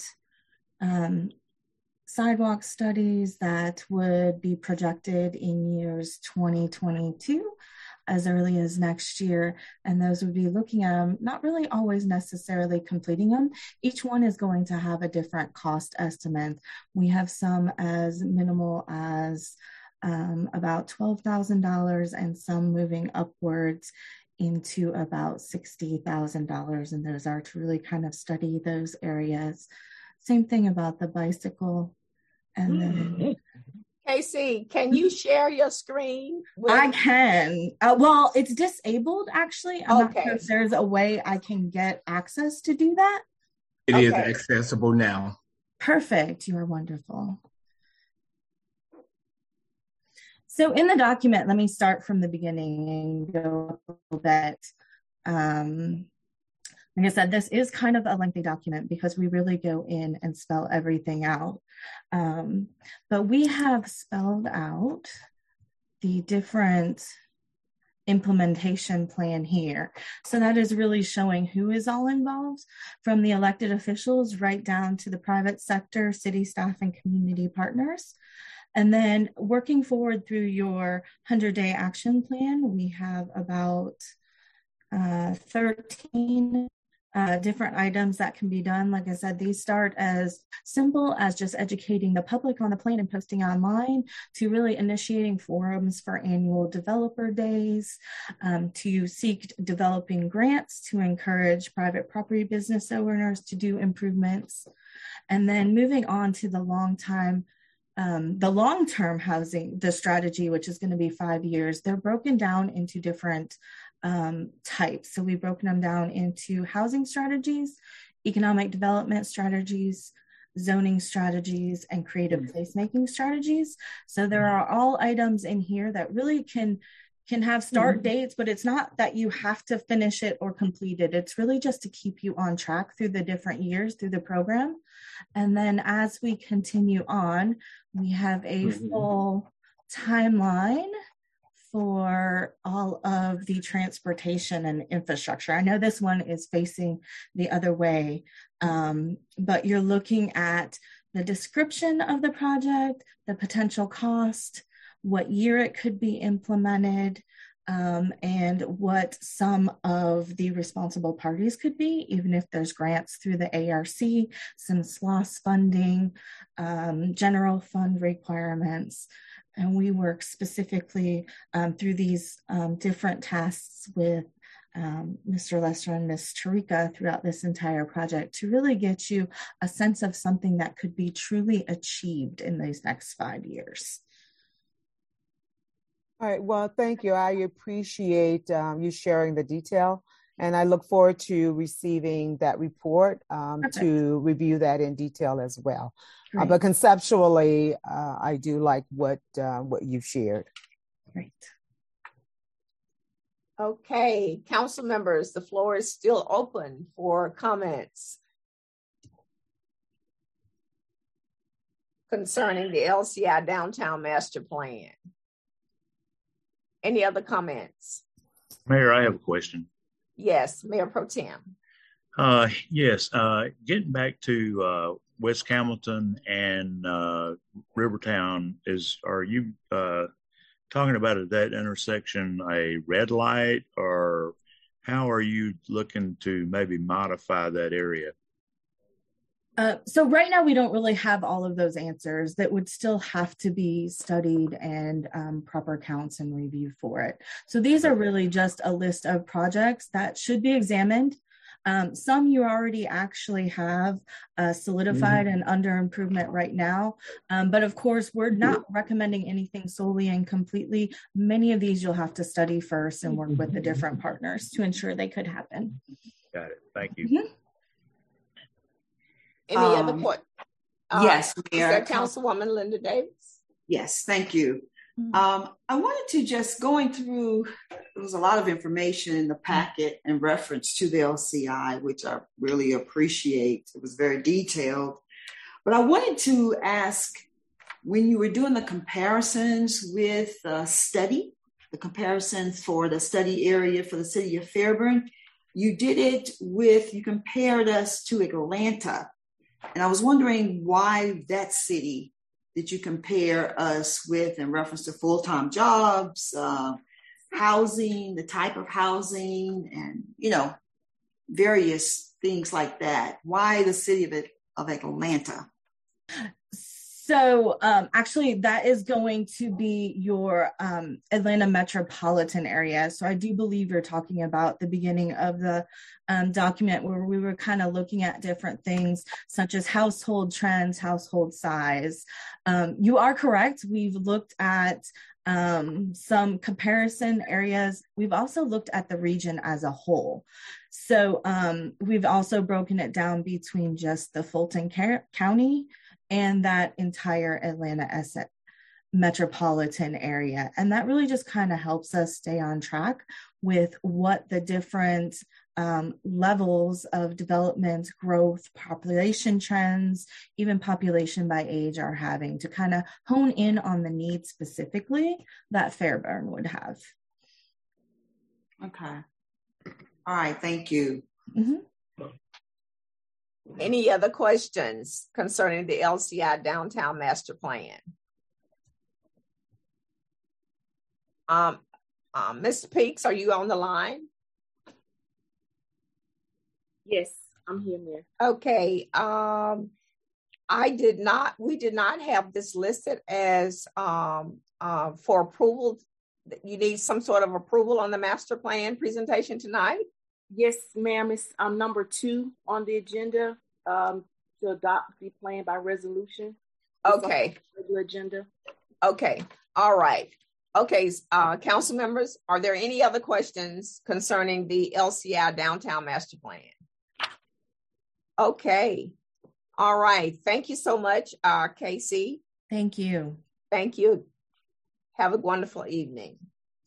Speaker 10: sidewalk studies that would be projected in years 2022 as early as next year. And those would be looking at them, not really always necessarily completing them. Each one is going to have a different cost estimate. We have some as minimal as about $12,000 and some moving upwards into about $60,000, and those are to really kind of study those areas. Same thing about the bicycle. And then
Speaker 1: Casey, can you share your screen?
Speaker 10: I can. Well, it's disabled, actually. I'm not
Speaker 1: Okay.
Speaker 10: sure if there's a way I can get access to do that.
Speaker 5: It is accessible now.
Speaker 10: Perfect. You are wonderful. So in the document, let me start from the beginning and go a little bit. Like I said, this is kind of a lengthy document because we really go in and spell everything out. But we have spelled out the different implementation plan here. So that is really showing who is all involved, from the elected officials right down to the private sector, city staff, and community partners. And then working forward through your 100-day action plan, we have about 13 different items that can be done. Like I said, these start as simple as just educating the public on the plan and posting online, to really initiating forums for annual developer days, to seek developing grants to encourage private property business owners to do improvements. And then moving on to the long-term housing, the strategy, which is going to be 5 years. They're broken down into different types. So we've broken them down into housing strategies, economic development strategies, zoning strategies, and creative placemaking strategies. So there are all items in here that really can have start dates, but it's not that you have to finish it or complete it. It's really just to keep you on track through the different years through the program. And then as we continue on, we have a full timeline for all of the transportation and infrastructure. I know this one is facing the other way, but you're looking at the description of the project, the potential cost, what year it could be implemented, and what some of the responsible parties could be, even if there's grants through the ARC, some SLOSS funding, general fund requirements. And we work specifically through these different tasks with Mr. Lester and Ms. Tarika throughout this entire project to really get you a sense of something that could be truly achieved in these next 5 years.
Speaker 4: All right, well, thank you. I appreciate you sharing the detail, and I look forward to receiving that report to review that in detail as well. But conceptually, I do like what you've shared.
Speaker 10: Great.
Speaker 1: Okay, council members, the floor is still open for comments concerning the LCI Downtown Master Plan. Any other comments?
Speaker 7: Mayor, I have a question.
Speaker 1: Yes, Mayor Pro Tem.
Speaker 7: Yes, getting back to West Hamilton and Rivertown, are you talking about at that intersection a red light, or how are you looking to maybe modify that area?
Speaker 10: So right now we don't really have all of those answers. That would still have to be studied and proper counts and review for it. So these are really just a list of projects that should be examined. Some you already actually have solidified and under improvement right now. But of course, we're not recommending anything solely and completely. Many of these you'll have to study first and work with the different partners to ensure they could happen.
Speaker 7: Got it. Thank you.
Speaker 1: Any other point?
Speaker 8: Yes, Mayor.
Speaker 1: Councilwoman Linda Davis.
Speaker 8: Yes, thank you. I wanted to just going through, there was a lot of information in the packet in reference to the LCI, which I really appreciate. It was very detailed. But I wanted to ask, when you were doing the comparisons with the study, the comparisons for the study area for the city of Fairburn, you compared us to Atlanta. And I was wondering why that city did you compare us with in reference to full-time jobs, housing, the type of housing, and, various things like that. Why the city of Atlanta?
Speaker 10: So actually, that is going to be your Atlanta metropolitan area. So I do believe you're talking about the beginning of the document where we were kind of looking at different things such as household trends, household size. You are correct. We've looked at some comparison areas. We've also looked at the region as a whole. So we've also broken it down between just the Fulton County and that entire Atlanta metropolitan area. And that really just kind of helps us stay on track with what the different levels of development, growth, population trends, even population by age are having to kind of hone in on the needs specifically that Fairburn would have.
Speaker 8: Okay. All right, thank you.
Speaker 10: Mm-hmm.
Speaker 1: Any other questions concerning the LCI Downtown Master Plan? Mr. Peaks, are you on the line?
Speaker 9: Yes, I'm here, Mayor.
Speaker 1: Okay. We did not have this listed as for approval. You need some sort of approval on the master plan presentation tonight?
Speaker 9: Yes, ma'am. It's number 2 on the agenda to adopt the plan by resolution.
Speaker 1: Okay.
Speaker 9: Regular agenda.
Speaker 1: Okay. All right. Okay. Council members, are there any other questions concerning the LCI Downtown Master Plan? Okay. All right. Thank you so much, Casey.
Speaker 10: Thank you.
Speaker 1: Thank you. Have a wonderful evening.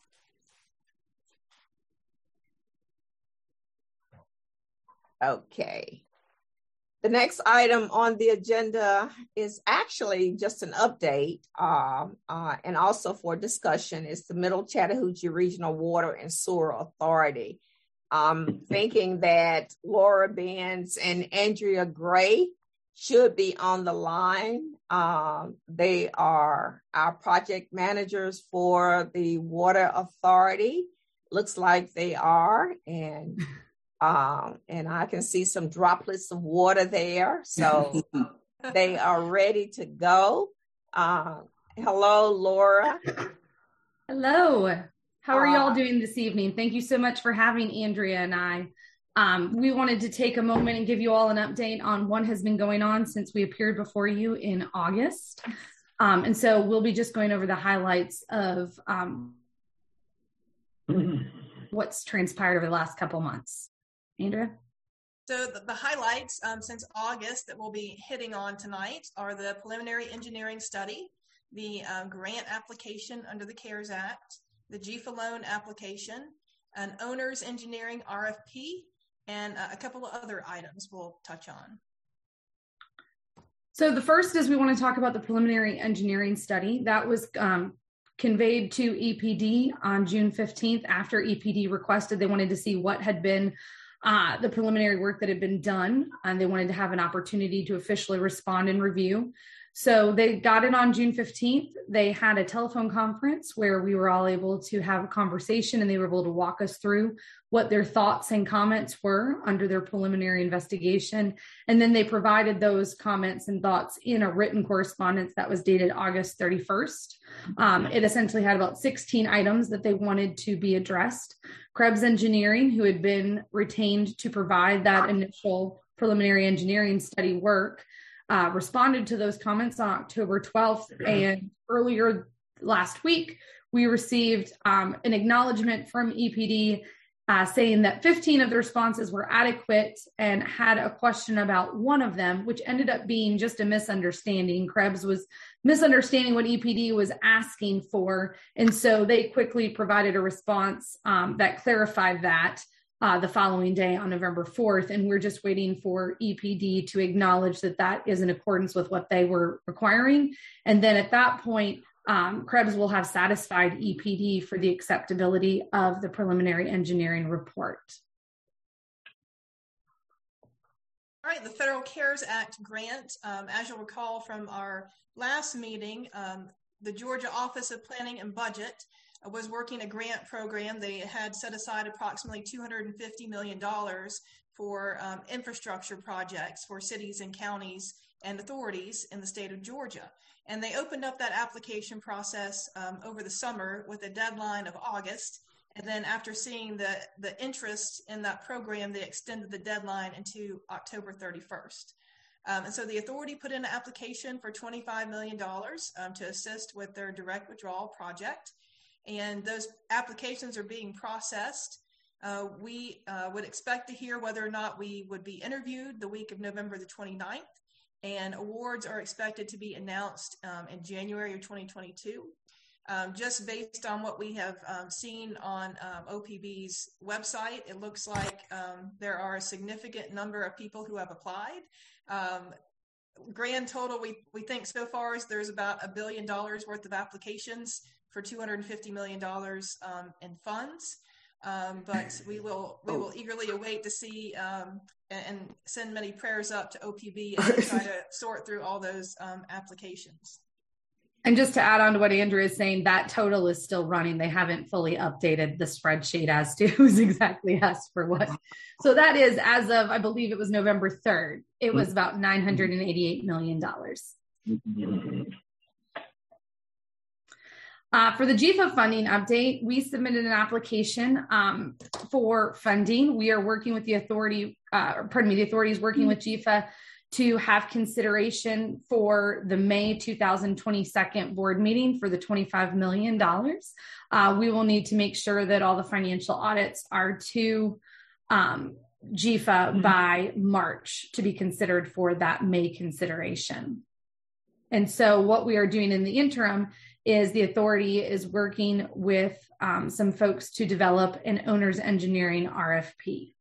Speaker 1: Okay. The next item on the agenda is actually just an update and also for discussion is the Middle Chattahoochee Regional Water and Sewer Authority. I'm thinking that Laura Benz and Andrea Gray should be on the line. They are our project managers for the Water Authority. Looks like they are, and I can see some droplets of water there. So they are ready to go. Hello, Laura.
Speaker 12: Hello. How are y'all doing this evening? Thank you so much for having Andrea and I. We wanted to take a moment and give you all an update on what has been going on since we appeared before you in August. And so we'll be just going over the highlights of what's transpired over the last couple months. Andrea?
Speaker 13: So the highlights since August that we'll be hitting on tonight are the preliminary engineering study, the grant application under the CARES Act, the GFA loan application, an owner's engineering RFP, and a couple of other items we'll touch on.
Speaker 12: So the first is we want to talk about the preliminary engineering study that was conveyed to EPD on June 15th after EPD requested they wanted to see what had been the preliminary work that had been done, and they wanted to have an opportunity to officially respond and review. So they got it on June 15th. They had a telephone conference where we were all able to have a conversation, and they were able to walk us through what their thoughts and comments were under their preliminary investigation. And then they provided those comments and thoughts in a written correspondence that was dated August 31st. It essentially had about 16 items that they wanted to be addressed. Krebs Engineering, who had been retained to provide that initial preliminary engineering study work, responded to those comments on October 12th. And earlier last week, we received an acknowledgement from EPD saying that 15 of the responses were adequate and had a question about one of them, which ended up being just a misunderstanding. Krebs was misunderstanding what EPD was asking for. And so they quickly provided a response that clarified that the following day on November 4th. And we're just waiting for EPD to acknowledge that that is in accordance with what they were requiring. And then at that point, Krebs will have satisfied EPD for the acceptability of the preliminary engineering report.
Speaker 13: All right, the Federal CARES Act grant, as you'll recall from our last meeting, the Georgia Office of Planning and Budget was working a grant program. They had set aside approximately $250 million for infrastructure projects for cities and counties and authorities in the state of Georgia. And they opened up that application process over the summer with a deadline of August. And then after seeing the interest in that program, they extended the deadline into October 31st. And so the authority put in an application for $25 million to assist with their direct withdrawal project. And those applications are being processed. We would expect to hear whether or not we would be interviewed the week of November the 29th. And awards are expected to be announced in January of 2022. Just based on what we have seen on OPB's website, it looks like there are a significant number of people who have applied. Grand total, we think so far is there's about $1 billion worth of applications for $250 million in funds. But we will eagerly await to see and send many prayers up to OPB and try to sort through all those applications.
Speaker 12: And just to add on to what Andrew is saying, that total is still running. They haven't fully updated the spreadsheet as to who's exactly asked for what. So that is, as of, I believe it was November 3rd, it was about $988 million. For the GIFA funding update, we submitted an application for funding. We are working with the authority, the authority is working with GIFA to have consideration for the May 2022 board meeting for the $25 million. We will need to make sure that all the financial audits are to GIFA by March to be considered for that May consideration. And so what we are doing in the interim is the authority is working with some folks to develop an owner's engineering RFP.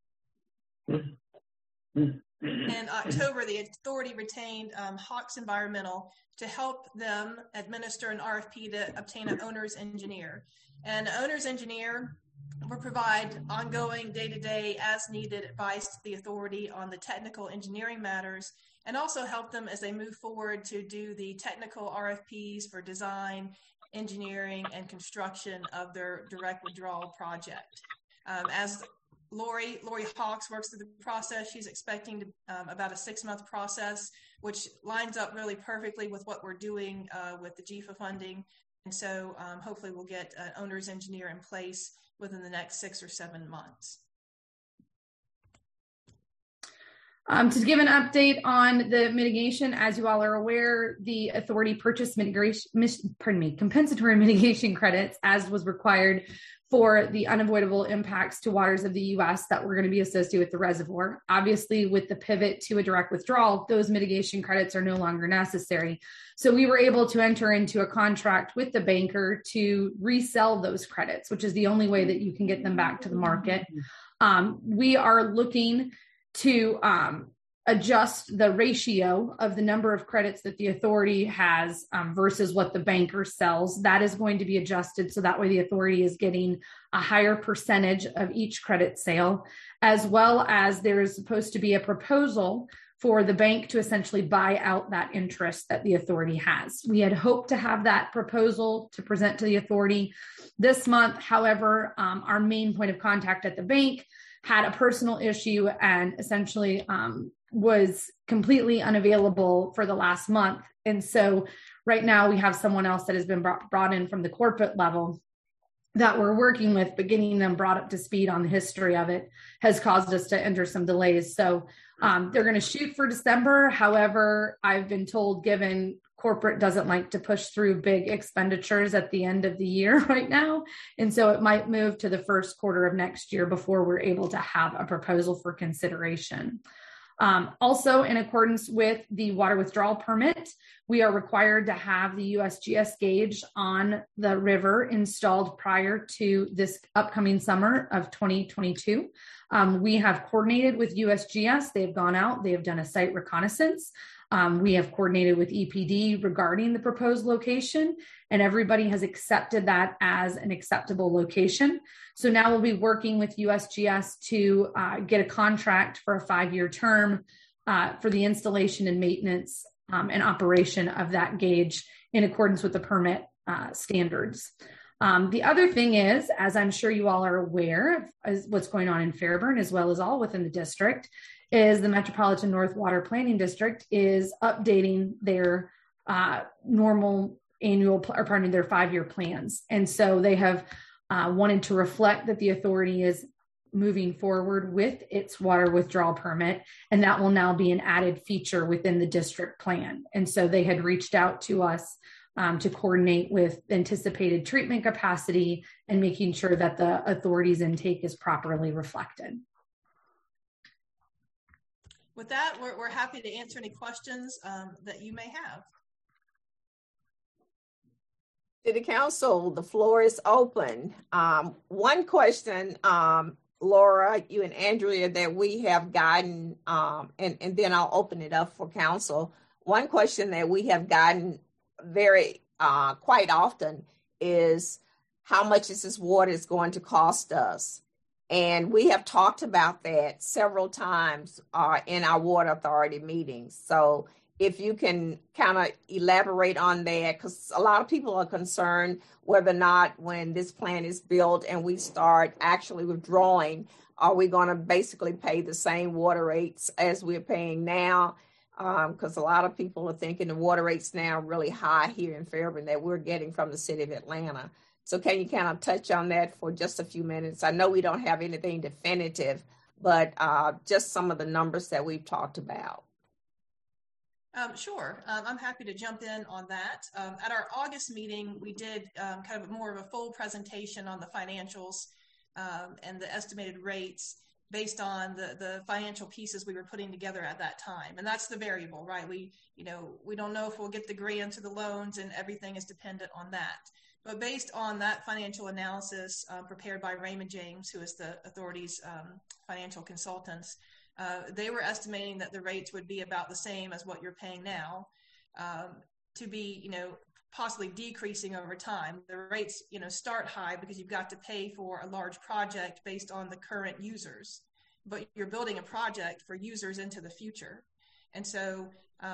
Speaker 13: In October, the authority retained Hawks Environmental to help them administer an RFP to obtain an owner's engineer. And an owner's engineer will provide ongoing day-to-day as-needed advice to the authority on the technical engineering matters and also help them as they move forward to do the technical RFPs for design, engineering, and construction of their direct withdrawal project. As Lori Hawks works through the process, she's expecting about a 6-month process, which lines up really perfectly with what we're doing with the GIFA funding. And so hopefully we'll get an owner's engineer in place within the next 6 or 7 months.
Speaker 12: To give an update on the mitigation, as you all are aware, the authority purchased compensatory mitigation credits as was required for the unavoidable impacts to waters of the U.S. that were going to be associated with the reservoir. Obviously, with the pivot to a direct withdrawal, those mitigation credits are no longer necessary. So we were able to enter into a contract with the banker to resell those credits, which is the only way that you can get them back to the market. We are looking to adjust the ratio of the number of credits that the authority has versus what the banker sells. That is going to be adjusted so that way the authority is getting a higher percentage of each credit sale, as well as there is supposed to be a proposal for the bank to essentially buy out that interest that the authority has. We had hoped to have that proposal to present to the authority this month. However, our main point of contact at the bank had a personal issue and essentially was completely unavailable for the last month. And so right now we have someone else that has been brought in from the corporate level that we're working with, but getting them brought up to speed on the history of it has caused us to enter some delays. So they're going to shoot for December. However, I've been told, given corporate doesn't like to push through big expenditures at the end of the year right now. And so it might move to the first quarter of next year before we're able to have a proposal for consideration. Also, in accordance with the water withdrawal permit, we are required to have the USGS gauge on the river installed prior to this upcoming summer of 2022. We have coordinated with USGS. They've gone out, they have done a site reconnaissance. We have coordinated with EPD regarding the proposed location, and everybody has accepted that as an acceptable location. So now we'll be working with USGS to get a contract for a 5-year term for the installation and maintenance and operation of that gauge in accordance with the permit standards. The other thing is, as I'm sure you all are aware of what's going on in Fairburn, as well as all within the district, is the Metropolitan North Water Planning District is updating their normal annual, their 5-year plans. And so they have wanted to reflect that the authority is moving forward with its water withdrawal permit, and that will now be an added feature within the district plan. And so they had reached out to us to coordinate with anticipated treatment capacity and making sure that the authority's intake is properly reflected.
Speaker 13: With that, we're happy to answer any questions that you may have.
Speaker 1: City Council, the floor is open. One question, Laura, you and Andrea, that we have gotten, and then I'll open it up for council. One question that we have gotten very quite often is how much is this water is going to cost us? And we have talked about that several times in our water authority meetings. So if you can kind of elaborate on that, because a lot of people are concerned whether or not when this plant is built and we start actually withdrawing, are we going to basically pay the same water rates as we're paying now? Because a lot of people are thinking the water rates now are really high here in Fairburn that we're getting from the city of Atlanta. So can you kind of touch on that for just a few minutes? I know we don't have anything definitive, but just some of the numbers that we've talked about.
Speaker 13: Sure. I'm happy to jump in on that. At our August meeting, we did kind of more of a full presentation on the financials and the estimated rates based on the financial pieces we were putting together at that time. And that's the variable, right? We don't know if we'll get the grants or the loans, and everything is dependent on that. But based on that financial analysis prepared by Raymond James, who is the authority's financial consultants, they were estimating that the rates would be about the same as what you're paying now, to be, possibly decreasing over time. The rates, start high because you've got to pay for a large project based on the current users, but you're building a project for users into the future. And so,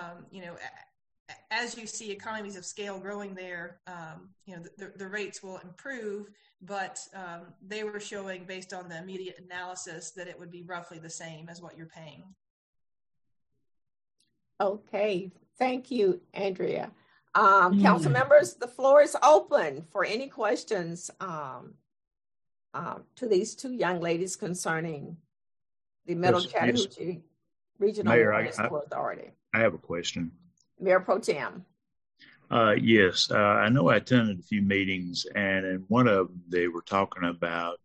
Speaker 13: as you see economies of scale growing there, the rates will improve, but they were showing based on the immediate analysis that it would be roughly the same as what you're paying.
Speaker 1: Okay, thank you, Andrea. Council members, the floor is open for any questions to these two young ladies concerning the Middle Chattahoochee Regional Water Authority.
Speaker 7: I have a question.
Speaker 1: Mayor Pro Tem.
Speaker 7: Yes, I know I attended a few meetings, and in one of them they were talking about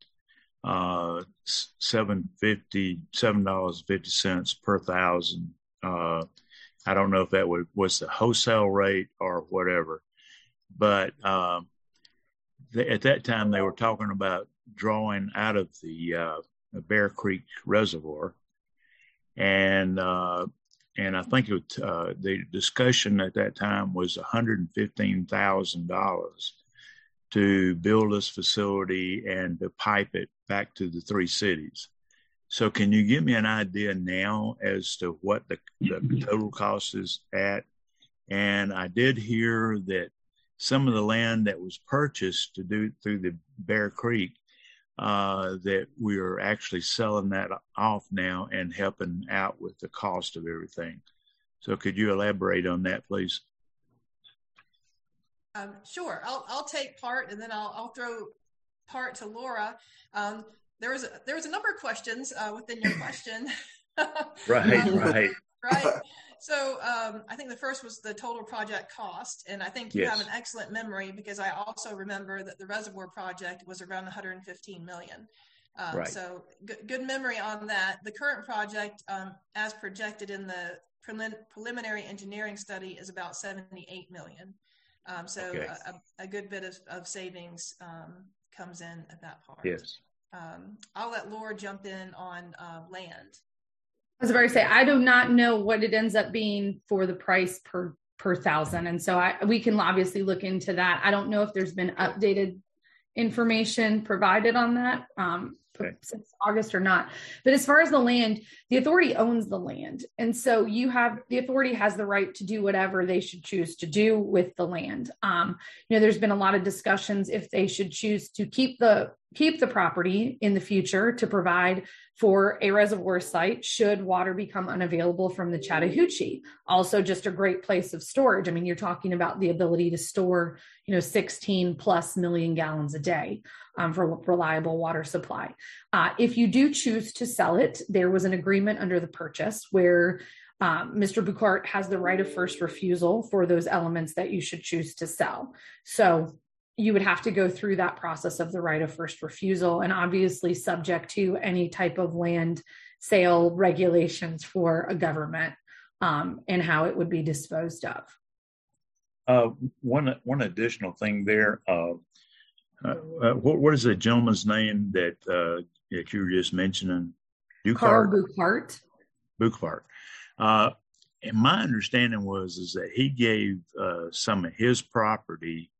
Speaker 7: $7.50 per thousand. I don't know if that was the wholesale rate or whatever, but at that time they were talking about drawing out of the Bear Creek Reservoir, and I think the discussion at that time was $115,000 to build this facility and to pipe it back to the three cities. So can you give me an idea now as to what the total cost is at? And I did hear that some of the land that was purchased to do through the Bear Creek, that we are actually selling that off now and helping out with the cost of everything. So could you elaborate on that, please?
Speaker 13: Sure. I'll take part, and then I'll throw part to Laura. There was a number of questions within your question.
Speaker 7: Right.
Speaker 13: So I think the first was the total project cost, and I think you have an excellent memory because I also remember that the reservoir project was around $115 million. So good memory on that. The current project, as projected in the preliminary engineering study, is about $78 million. A good bit of savings comes in at that part.
Speaker 7: Yes.
Speaker 13: I'll let Laura jump in on land.
Speaker 12: I was about to say, I do not know what it ends up being for the price per thousand. And so we can obviously look into that. I don't know if there's been updated information provided on that since August or not. But as far as the land, the authority owns the land. And so the authority has the right to do whatever they should choose to do with the land. There's been a lot of discussions if they should choose to keep the property in the future to provide for a reservoir site should water become unavailable from the Chattahoochee. Also just a great place of storage. I mean, you're talking about the ability to store, 16 plus million gallons a day for reliable water supply. If you do choose to sell it, there was an agreement under the purchase where Mr. Bouckaert has the right of first refusal for those elements that you should choose to sell. So you would have to go through that process of the right of first refusal, and obviously subject to any type of land sale regulations for a government and how it would be disposed of.
Speaker 7: One additional thing there. What is the gentleman's name that you were just mentioning?
Speaker 12: Carl Bouckaert.
Speaker 7: Bouckaert. And my understanding is that he gave some of his property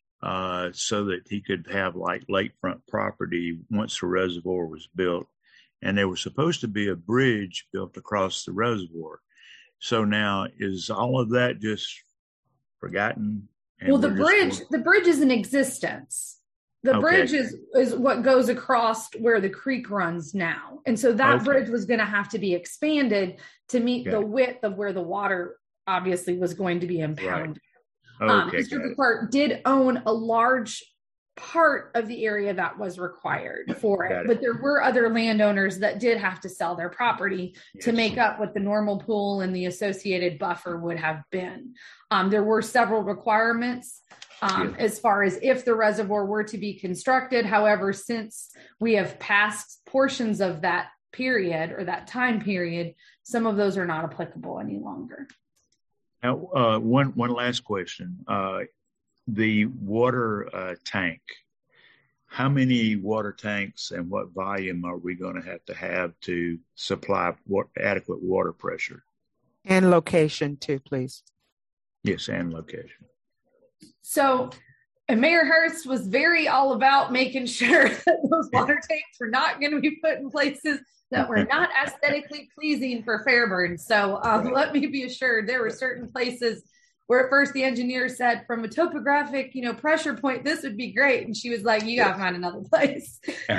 Speaker 7: so that he could have like lakefront property once the reservoir was built. And there was supposed to be a bridge built across the reservoir. So now is all of that just forgotten?
Speaker 12: Well, the bridge is in existence. The bridge is what goes across where the creek runs now. And so that bridge was going to have to be expanded to meet the width of where the water obviously was going to be impounded.
Speaker 7: Right.
Speaker 12: Mr. Bouckaert did own a large part of the area that was required for it, but there were other landowners that did have to sell their property to make up what the normal pool and the associated buffer would have been. There were several requirements as far as if the reservoir were to be constructed. However, since we have passed portions of that period or that time period, some of those are not applicable any longer.
Speaker 7: Now, one last question. The water tank, how many water tanks and what volume are we going to have to supply adequate water pressure?
Speaker 4: And location too, please.
Speaker 7: Yes, and location.
Speaker 12: So, and Mayor Hurst was very all about making sure that those water tanks were not going to be put in places that were not aesthetically pleasing for Fairburn. So let me be assured there were certain places where at first the engineer said from a topographic, pressure point, this would be great. And she was like, you got to find another place.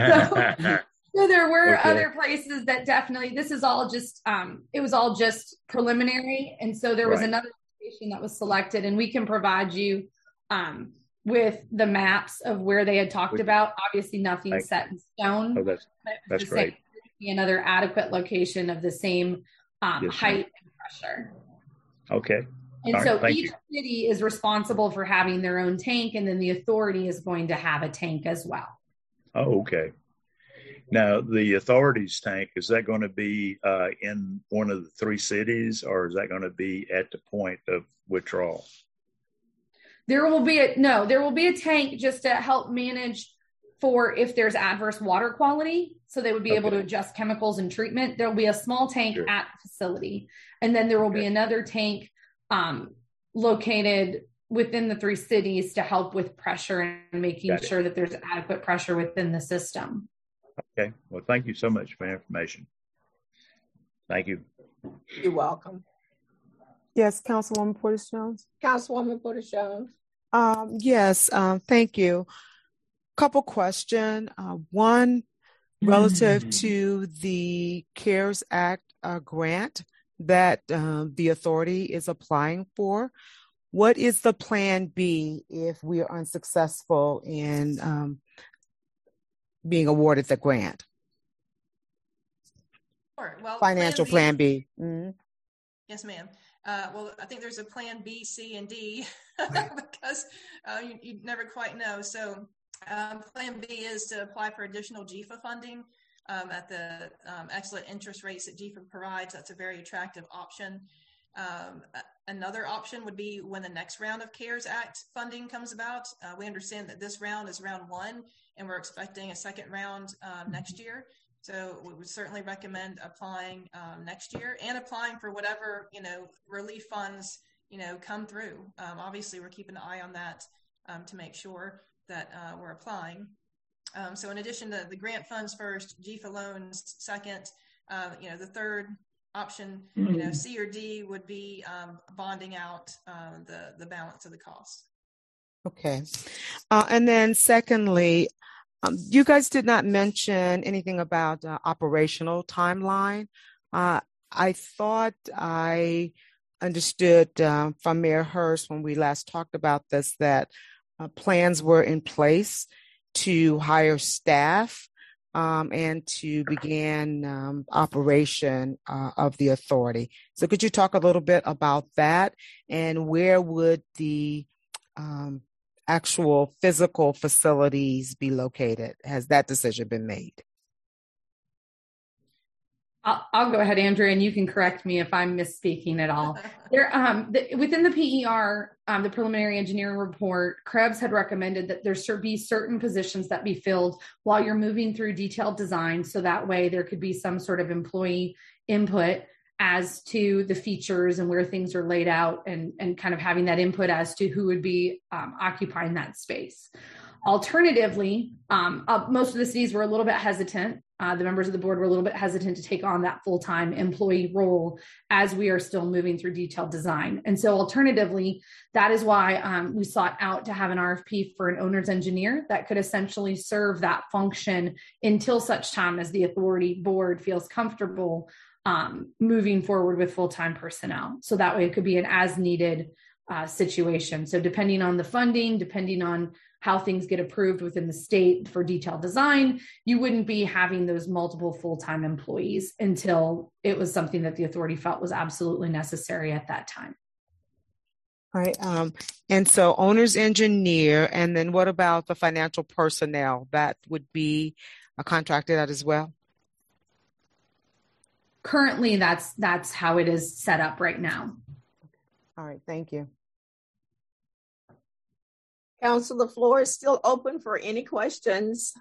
Speaker 12: So there were other places that definitely, this is all just, it was all just preliminary. And so there was another location that was selected, and we can provide you with the maps of where they had talked about. Obviously nothing set in stone.
Speaker 7: Oh, that's great.
Speaker 12: Another adequate location of the same height and pressure.
Speaker 7: Okay.
Speaker 12: And so each city is responsible for having their own tank, and then the authority is going to have a tank as well.
Speaker 7: Oh, okay. Now, the authority's tank, is that going to be in one of the three cities, or is that going to be at the point of withdrawal?
Speaker 12: There will be a tank just to help manage for if there's adverse water quality. So they would be able to adjust chemicals and treatment. There'll be a small tank at the facility. And then there will be another tank located within the three cities to help with pressure and making sure that there's adequate pressure within the system.
Speaker 7: Okay. Well, thank you so much for the information. Thank you.
Speaker 1: You're welcome.
Speaker 4: Yes, Councilwoman Portis-Jones.
Speaker 1: Councilwoman Portis-Jones.
Speaker 4: Yes, thank you. Couple question. One, relative to the CARES Act grant that the authority is applying for. What is the plan B if we are unsuccessful in being awarded the grant?
Speaker 13: Sure. Well,
Speaker 4: financial plan B.
Speaker 13: Mm-hmm. Yes, ma'am. Well, I think there's a plan B, C, and D because you never quite know. So plan B is to apply for additional GFA funding at the excellent interest rates that GFA provides. That's a very attractive option. Another option would be when the next round of CARES Act funding comes about. We understand that this round is round one, and we're expecting a second round next year. So we would certainly recommend applying next year and applying for whatever, relief funds, come through. Obviously, we're keeping an eye on that to make sure that we're applying. So in addition to the grant funds first, GFA loans second, the third option, C or D would be bonding out the balance of the costs.
Speaker 4: Okay. And then secondly, you guys did not mention anything about operational timeline. I thought I understood from Mayor Hurst when we last talked about this that plans were in place to hire staff and to begin operation of the authority. So could you talk a little bit about that, and where would the actual physical facilities be located? Has that decision been made?
Speaker 12: I'll go ahead, Andrea, and you can correct me if I'm misspeaking at all. Within the PER, the preliminary engineering report, Krebs had recommended that there should be certain positions that be filled while you're moving through detailed design. So that way there could be some sort of employee input as to the features and where things are laid out, and kind of having that input as to who would be occupying that space. Alternatively, most of the cities were a little bit hesitant. The members of the board were a little bit hesitant to take on that full-time employee role as we are still moving through detailed design. And so alternatively, that is why we sought out to have an RFP for an owner's engineer that could essentially serve that function until such time as the authority board feels comfortable moving forward with full-time personnel. So that way it could be an as-needed situation. So depending on the funding, depending on how things get approved within the state for detailed design, you wouldn't be having those multiple full-time employees until it was something that the authority felt was absolutely necessary at that time.
Speaker 4: All right. And so owner's engineer, and then what about the financial personnel? That would be contracted out as well?
Speaker 12: Currently, that's how it is set up right now.
Speaker 4: All right. Thank you.
Speaker 1: Council, the floor is still open for any questions.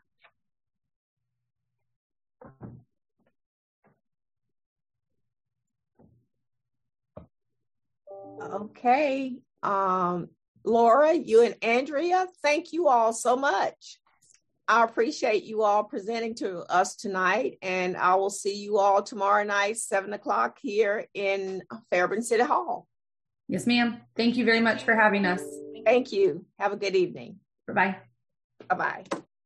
Speaker 1: Okay. Laura, you and Andrea, thank you all so much. I appreciate you all presenting to us tonight, and I will see you all tomorrow night, 7:00 here in Fairburn City Hall.
Speaker 12: Yes, ma'am. Thank you very much for having us.
Speaker 1: Thank you. Have a good evening.
Speaker 12: Bye-bye.
Speaker 1: Bye-bye.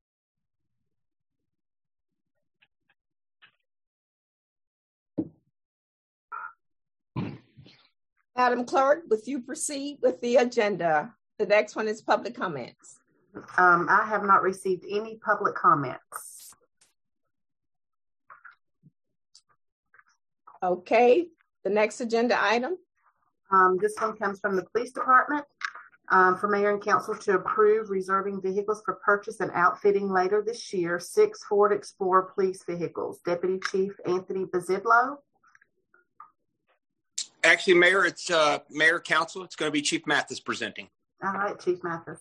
Speaker 1: Madam Clerk, with you proceed with the agenda. The next one is public comments.
Speaker 2: I have not received any public comments.
Speaker 1: Okay, the next agenda item.
Speaker 2: This one comes from the police department. For mayor and council to approve reserving vehicles for purchase and outfitting later this year, 6 Ford Explorer police vehicles. Deputy Chief Anthony Bezidlo.
Speaker 14: Actually, Mayor, it's Mayor Council. It's going to be Chief Mathis presenting.
Speaker 2: All right, Chief Mathis.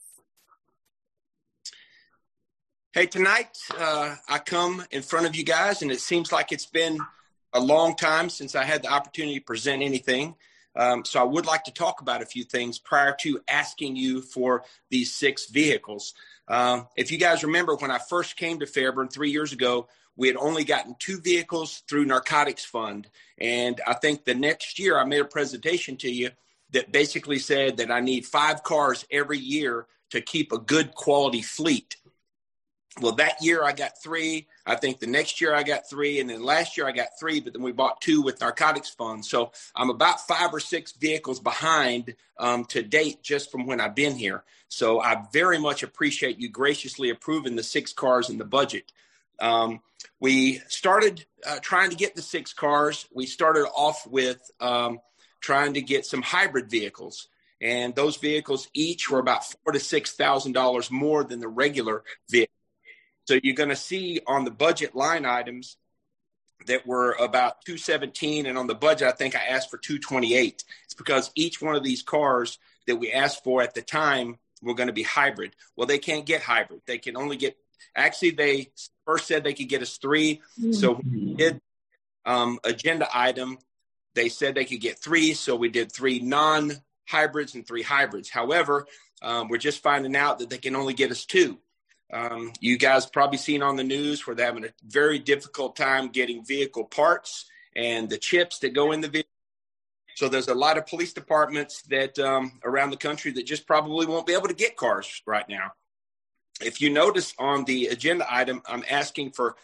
Speaker 14: Hey, tonight I come in front of you guys, and it seems like it's been a long time since I had the opportunity to present anything. So I would like to talk about a few things prior to asking you for these 6 vehicles. If you guys remember, when I first came to Fairburn 3 years ago, we had only gotten 2 vehicles through Narcotics Fund. And I think the next year I made a presentation to you that basically said that I need 5 cars every year to keep a good quality fleet. Well, that year I got 3. I think the next year I got 3. And then last year I got 3, but then we bought 2 with Narcotics Fund. So I'm about 5 or 6 vehicles behind to date just from when I've been here. So I very much appreciate you graciously approving the 6 cars in the budget. We started trying to get the 6 cars. We started off with trying to get some hybrid vehicles. And those vehicles each were about $4,000 to $6,000 more than the regular vehicle. So you're going to see on the budget line items that were about $217, and on the budget, I think I asked for $228. It's because each one of these cars that we asked for at the time were going to be hybrid. Well, they can't get hybrid. They can only get, actually, they first said they could get us 3. So we did agenda item. They said they could get 3. So we did 3 non-hybrids and 3 hybrids. However, we're just finding out that they can only get us 2. You guys probably seen on the news where they're having a very difficult time getting vehicle parts and the chips that go in the vehicle. So there's a lot of police departments that around the country that just probably won't be able to get cars right now. If you notice on the agenda item, I'm asking for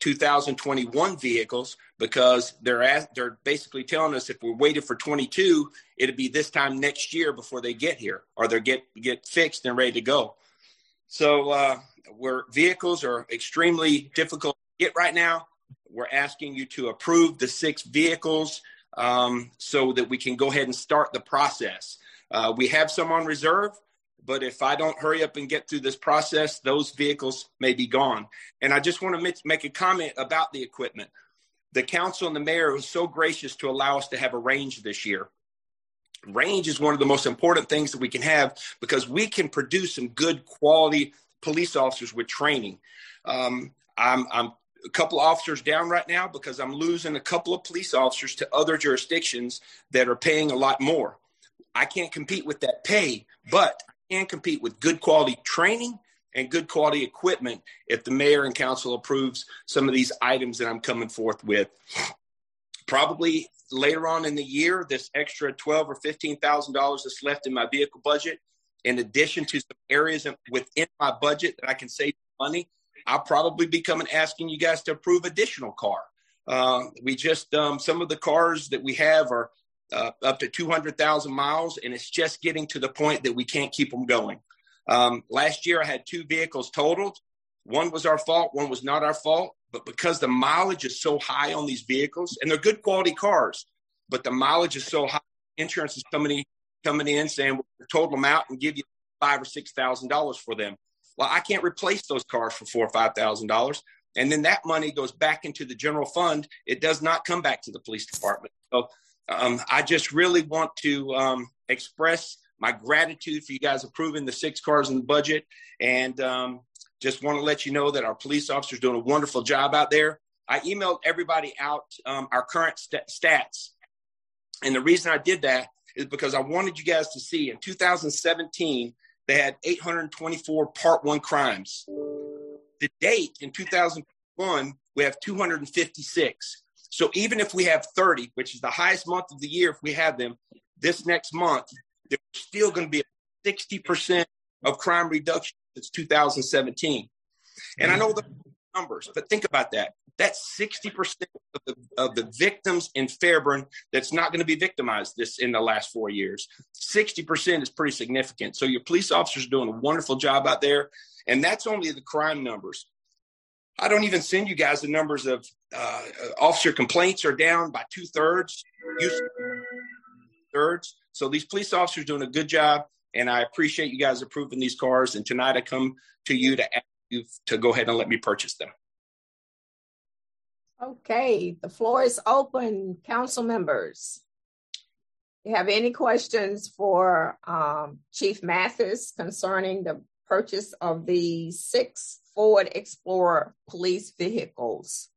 Speaker 14: 2021 vehicles because they're basically telling us if we're waiting for 22, it'll be this time next year before they get here or they get fixed and ready to go. So where vehicles are extremely difficult to get right now, we're asking you to approve the 6 vehicles so that we can go ahead and start the process. We have some on reserve, but if I don't hurry up and get through this process, those vehicles may be gone. And I just want to make a comment about the equipment. The council and the mayor was so gracious to allow us to have a range this year. Range is one of the most important things that we can have because we can produce some good quality police officers with training. I'm a couple of officers down right now because I'm losing a couple of police officers to other jurisdictions that are paying a lot more. I can't compete with that pay, but I can compete with good quality training and good quality equipment if the mayor and council approves some of these items that I'm coming forth with. Probably later on in the year, this extra $12,000 or $15,000 that's left in my vehicle budget, in addition to some areas within my budget that I can save money, I'll probably be asking you guys to approve additional car. We just, some of the cars that we have are up to 200,000 miles, and it's just getting to the point that we can't keep them going. Last year, I had 2 vehicles totaled. One was our fault, one was not our fault. But because the mileage is so high on these vehicles, and they're good quality cars, but the mileage is so high, insurance is coming in saying we'll total them out and give you $5,000 or $6,000 for them. Well, I can't replace those cars for $4,000 or $5,000. And then that money goes back into the general fund. It does not come back to the police department. So I just really want to express my gratitude for you guys approving the 6 cars in the budget. And just want to let you know that our police officers are doing a wonderful job out there. I emailed everybody out our current stats. And the reason I did that is because I wanted you guys to see in 2017, they had 824 Part 1 crimes. To date, in 2001, we have 256. So even if we have 30, which is the highest month of the year, if we have them this next month, there's still going to be a 60% of crime reduction since 2017. And I know the numbers, but think about that. That's 60% of the victims in Fairburn that's not going to be victimized in the last 4 years. 60% is pretty significant. So your police officers are doing a wonderful job out there. And that's only the crime numbers. I don't even send you guys the numbers of officer complaints are down by 2/3. So these police officers are doing a good job. And I appreciate you guys approving these cars. And tonight I come to you to ask you to go ahead and let me purchase them.
Speaker 1: Okay, the floor is open, council members. You have any questions for Chief Mathis concerning the purchase of the 6 Ford Explorer police vehicles?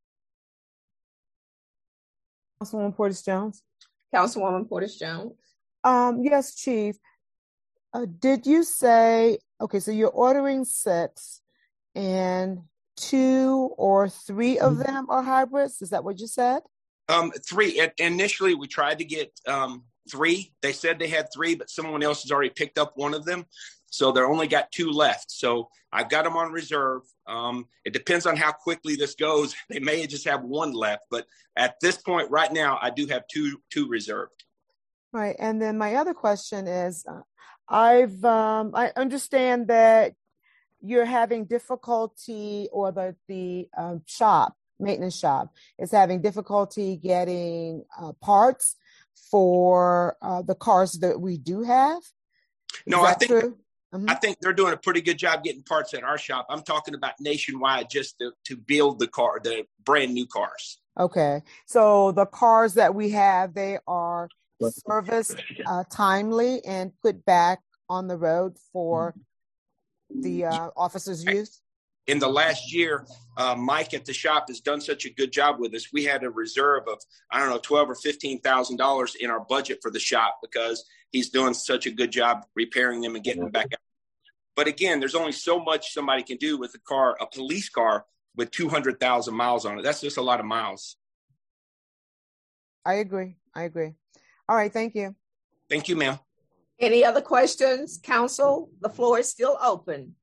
Speaker 4: Councilwoman Portis-Jones.
Speaker 1: Councilwoman Portis-Jones.
Speaker 4: Yes, Chief. Did you say, okay, so you're ordering 6 and 2 or 3 of them are hybrids? Is that what you said?
Speaker 14: 3. Initially, we tried to get 3. They said they had 3, but someone else has already picked up one of them. So they're only got 2 left. So I've got them on reserve. It depends on how quickly this goes. They may just have 1 left. But at this point right now, I do have 2 reserved.
Speaker 4: Right. And then my other question is, I understand that you're having difficulty, or the maintenance shop is having difficulty getting parts for the cars that we do have.
Speaker 14: No, I think true? I think they're doing a pretty good job getting parts at our shop. I'm talking about nationwide, just to build the brand new cars.
Speaker 4: Okay. So the cars that we have, they are serviced timely and put back on the road for the officers' use?
Speaker 14: In the last year, Mike at the shop has done such a good job with us. We had a reserve of, $12,000 or $15,000 in our budget for the shop because he's doing such a good job repairing them and getting them back out. But again, there's only so much somebody can do with a police car with 200,000 miles on it. That's just a lot of miles.
Speaker 4: I agree. All right. Thank you.
Speaker 14: Thank you, ma'am.
Speaker 1: Any other questions, council? The floor is still open.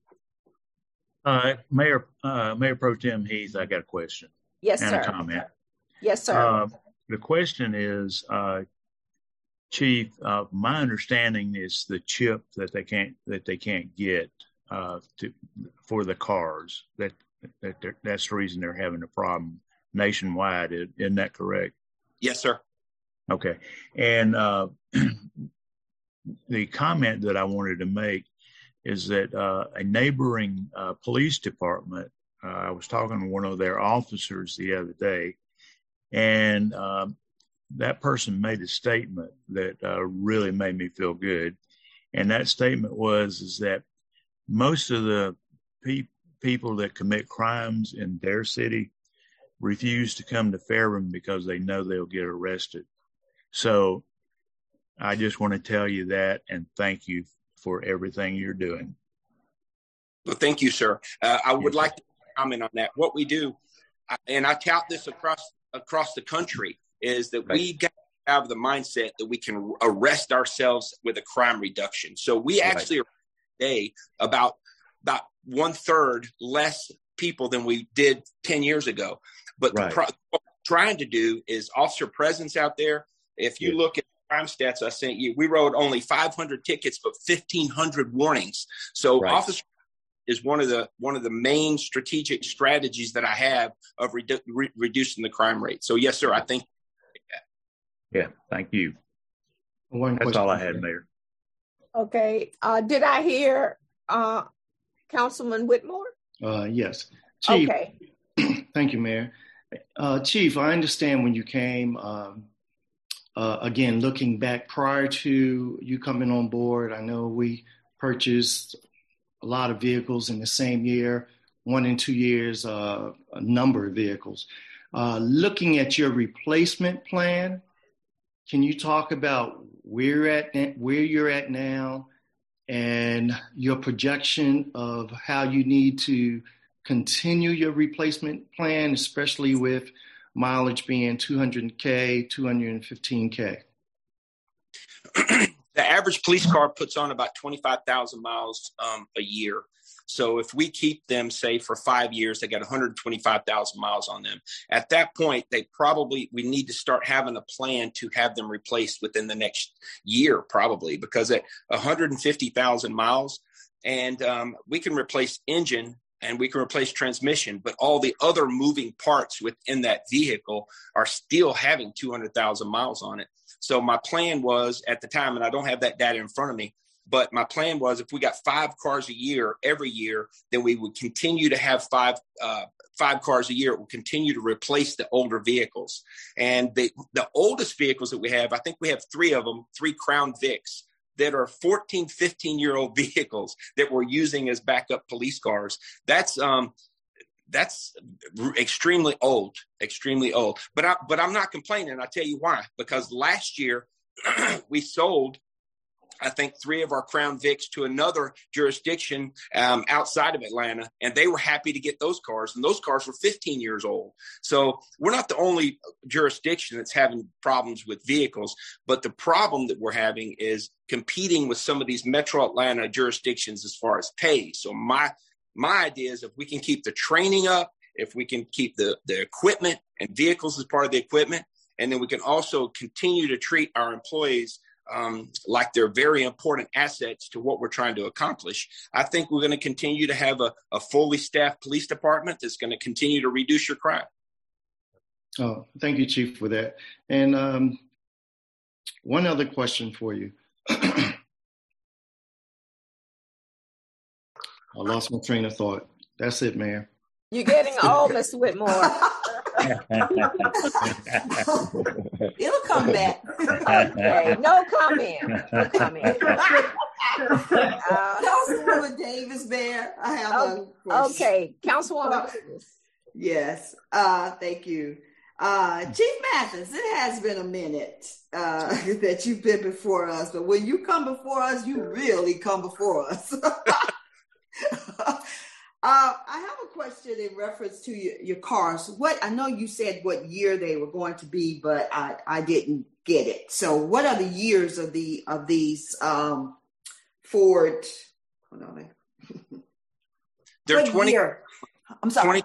Speaker 7: Mayor Pro Tem Heath, I got a question.
Speaker 1: Yes,
Speaker 7: and
Speaker 1: sir.
Speaker 7: A comment.
Speaker 1: Yes, sir.
Speaker 7: The question is, Chief, my understanding is the chip that they can't get for the cars. That's the reason they're having a problem nationwide. Isn't that correct?
Speaker 14: Yes, sir.
Speaker 7: Okay. And the comment that I wanted to make is that a neighboring police department, I was talking to one of their officers the other day, and that person made a statement that really made me feel good. And that statement is that most of the people that commit crimes in their city refuse to come to Fairburn because they know they'll get arrested. So I just want to tell you that and thank you for everything you're doing.
Speaker 14: Well, thank you, sir. I would like to comment on that. What we do, and I tout this across the country, is that we got to have the mindset that we can arrest ourselves with a crime reduction. So we actually are today about 1/3 less people than we did 10 years ago. But what we're trying to do is officer presence out there. If you look at crime stats I sent you, we wrote only 500 tickets, but 1,500 warnings. So officer is one of the main strategic strategies that I have of reducing the crime rate. So yes, sir, I think.
Speaker 7: Yeah, thank you.
Speaker 15: That's
Speaker 7: all I had, Mayor.
Speaker 1: Okay. Did I hear Councilman Whitmore?
Speaker 15: Yes. Chief,
Speaker 1: okay.
Speaker 15: Thank you, Mayor. Chief, I understand when you came, again, looking back prior to you coming on board, I know we purchased a lot of vehicles in the same year, 1 and 2 years, a number of vehicles. Looking at your replacement plan, can you talk about where you're at now and your projection of how you need to continue your replacement plan, especially with mileage being 200K, 215K?
Speaker 14: The average police car puts on about 25,000 miles a year. So if we keep them, say, for 5 years, they got 125,000 miles on them. At that point, we need to start having a plan to have them replaced within the next year, probably, because at 150,000 miles, and we can replace engine and we can replace transmission, but all the other moving parts within that vehicle are still having 200,000 miles on it. So my plan was at the time, and I don't have that data in front of me, but my plan was if we got 5 cars a year every year, then we would continue to have five cars a year. It will continue to replace the older vehicles. And the oldest vehicles that we have, I think we have 3 of them, 3 Crown Vics that are 14, 15-year-old vehicles that we're using as backup police cars. That's extremely old. But I'm not complaining. I'll tell you why. Because last year we sold, I think, 3 of our Crown Vics to another jurisdiction outside of Atlanta, and they were happy to get those cars, and those cars were 15 years old. So we're not the only jurisdiction that's having problems with vehicles, but the problem that we're having is competing with some of these metro Atlanta jurisdictions as far as pay. So my idea is if we can keep the training up, if we can keep the equipment and vehicles as part of the equipment, and then we can also continue to treat our employees like they're very important assets to what we're trying to accomplish, I think we're going to continue to have a fully staffed police department that's going to continue to reduce your crime.
Speaker 15: Oh, thank you, Chief, for that. And one other question for you. I lost my train of thought. That's it, Mayor.
Speaker 1: You're getting old, Mr. Whitmore.
Speaker 8: It'll come back.
Speaker 1: Okay, no comment.
Speaker 8: Councilwoman Davis, Mayor, I have a question.
Speaker 1: Okay, Councilwoman Davis.
Speaker 8: Yes, thank you. Chief Mathis, it has been a minute that you've been before us, but when you come before us, you really come before us. I have a question in reference to your cars. I know you said what year they were going to be, but I didn't get it. So what are the years of these Ford? Hold on.
Speaker 14: They're
Speaker 8: what
Speaker 14: 20.
Speaker 8: Year? I'm sorry.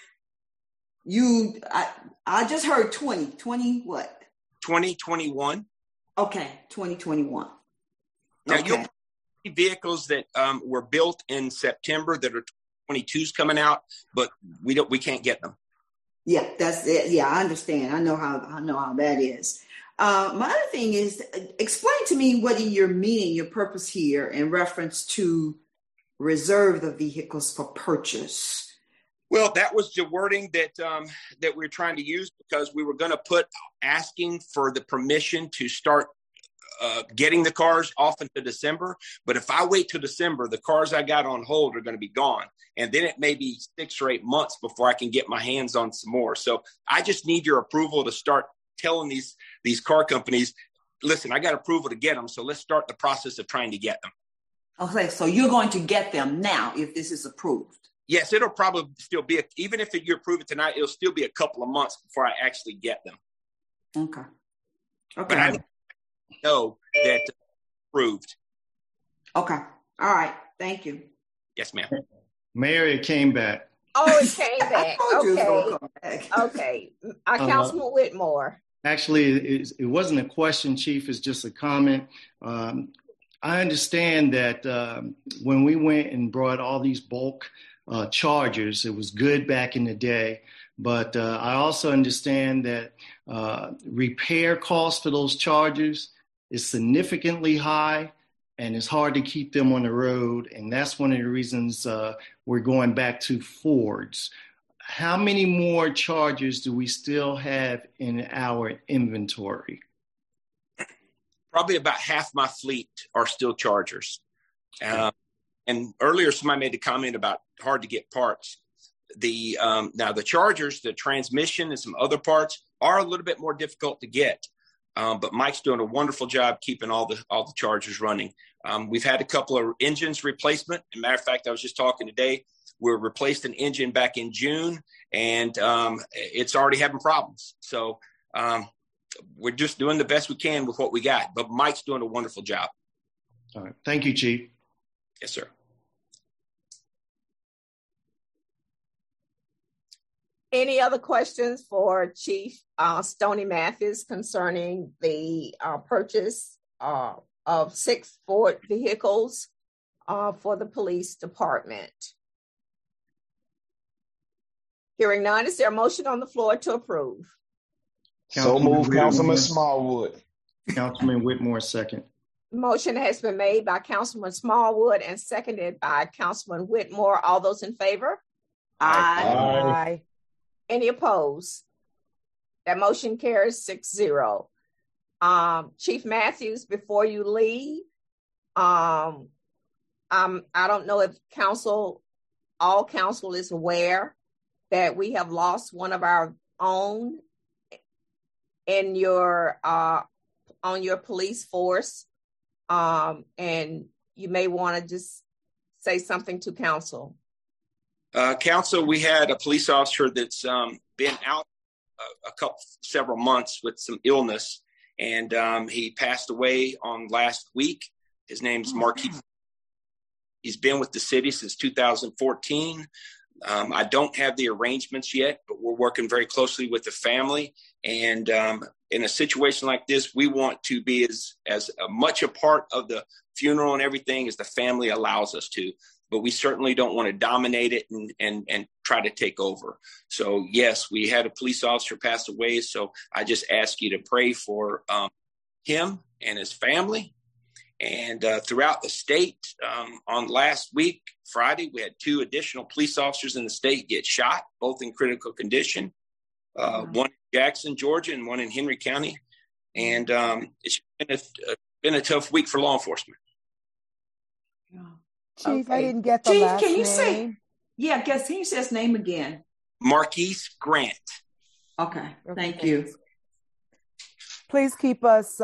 Speaker 14: 20.
Speaker 8: I just heard 20 what?
Speaker 14: 2021.
Speaker 8: Okay, 2021.
Speaker 14: Now
Speaker 8: okay.
Speaker 14: You'll see vehicles that were built in September that are 22s coming out, but we can't get them.
Speaker 8: Yeah, that's it. Yeah, I understand. I know how that is. My other thing is, explain to me what your meaning, your purpose here in reference to reserve the vehicles for purchase.
Speaker 14: Well, that was the wording that we were trying to use, because we were going to put asking for the permission to start getting the cars off into December. But if I wait till December, the cars I got on hold are going to be gone. And then it may be 6 or 8 months before I can get my hands on some more. So I just need your approval to start telling these car companies, listen, I got approval to get them. So let's start the process of trying to get them.
Speaker 8: Okay, so you're going to get them now if this is approved?
Speaker 14: Yes, it'll probably still be, even if you approve it tonight, it'll still be a couple of months before I actually get them.
Speaker 8: Okay.
Speaker 14: But I know that approved.
Speaker 8: Okay. All right. Thank you.
Speaker 14: Yes, ma'am.
Speaker 15: Mayor, it came back.
Speaker 1: Oh, it came back. Okay. Councilman Whitmore.
Speaker 15: Actually, it wasn't a question, Chief. It's just a comment. I understand that when we went and brought all these bulk chargers, it was good back in the day. But I also understand that repair costs for those chargers is significantly high, and it's hard to keep them on the road. And that's one of the reasons we're going back to Fords. How many more chargers do we still have in our inventory?
Speaker 14: Probably about half my fleet are still chargers. And earlier, somebody made a comment about hard to get parts. Now the chargers, the transmission, and some other parts are a little bit more difficult to get. But Mike's doing a wonderful job keeping all the chargers running. We've had a couple of engines replacement. As a matter of fact, I was just talking today. We replaced an engine back in June, and it's already having problems. So we're just doing the best we can with what we got. But Mike's doing a wonderful job.
Speaker 15: All right. Thank you, Chief.
Speaker 14: Yes, sir.
Speaker 1: Any other questions for Chief Stoney Mathis concerning the purchase of 6 Ford vehicles for the police department? Hearing none, is there a motion on the floor to approve?
Speaker 5: So moved, Councilman Smallwood.
Speaker 15: Councilman Whitmore, second.
Speaker 1: Motion has been made by Councilman Smallwood and seconded by Councilman Whitmore. All those in favor?
Speaker 8: Aye.
Speaker 1: Any opposed? That motion carries 6-0. Chief Matthews, before you leave, I don't know if all council is aware that we have lost one of our own in your on your police force, and you may want to just say something to council.
Speaker 14: Council, we had a police officer that's been out several months with some illness, and he passed away on last week. His name's Marquis. He's been with the city since 2014. I don't have the arrangements yet, but we're working very closely with the family. And in a situation like this, we want to be as much a part of the funeral and everything as the family allows us to. But we certainly don't want to dominate it and try to take over. So, yes, we had a police officer pass away. So I just ask you to pray for him and his family. And throughout the state, on last week, Friday, we had 2 additional police officers in the state get shot, both in critical condition, one in Jackson, Georgia, and one in Henry County. And it's been a tough week for law enforcement.
Speaker 4: Chief, I didn't get the last name.
Speaker 8: Can you say? Yeah, can you say his name again?
Speaker 14: Marquise Grant.
Speaker 8: Okay, thank you.
Speaker 4: Please keep us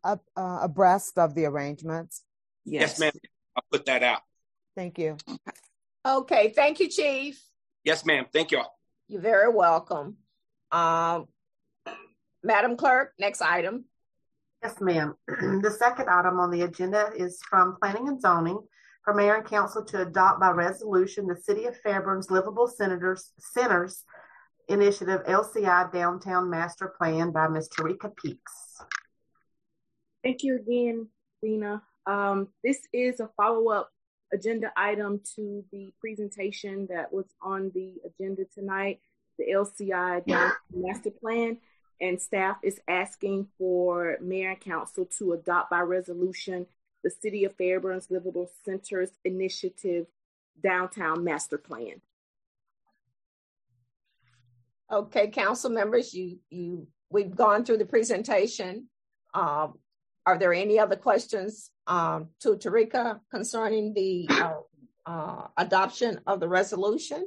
Speaker 4: abreast of the arrangements.
Speaker 14: Yes, ma'am. I'll put that out.
Speaker 4: Thank you.
Speaker 1: Okay, thank you, Chief.
Speaker 14: Yes, ma'am. Thank you all.
Speaker 1: You're very welcome. Madam Clerk, next item.
Speaker 2: Yes, ma'am. The second item on the agenda is from Planning and Zoning for Mayor and Council to adopt by resolution the City of Fairburns Livable Centers Initiative LCI Downtown Master Plan by Ms. Tarika Peaks.
Speaker 9: Thank you again, Dina. This is a follow-up agenda item to the presentation that was on the agenda tonight, the LCI Downtown Master Plan, and staff is asking for Mayor and Council to adopt by resolution the City of Fairburns Livable Centers Initiative Downtown Master Plan.
Speaker 1: Okay, council members, we've gone through the presentation. Are there any other questions to Tarika concerning the adoption of the resolution?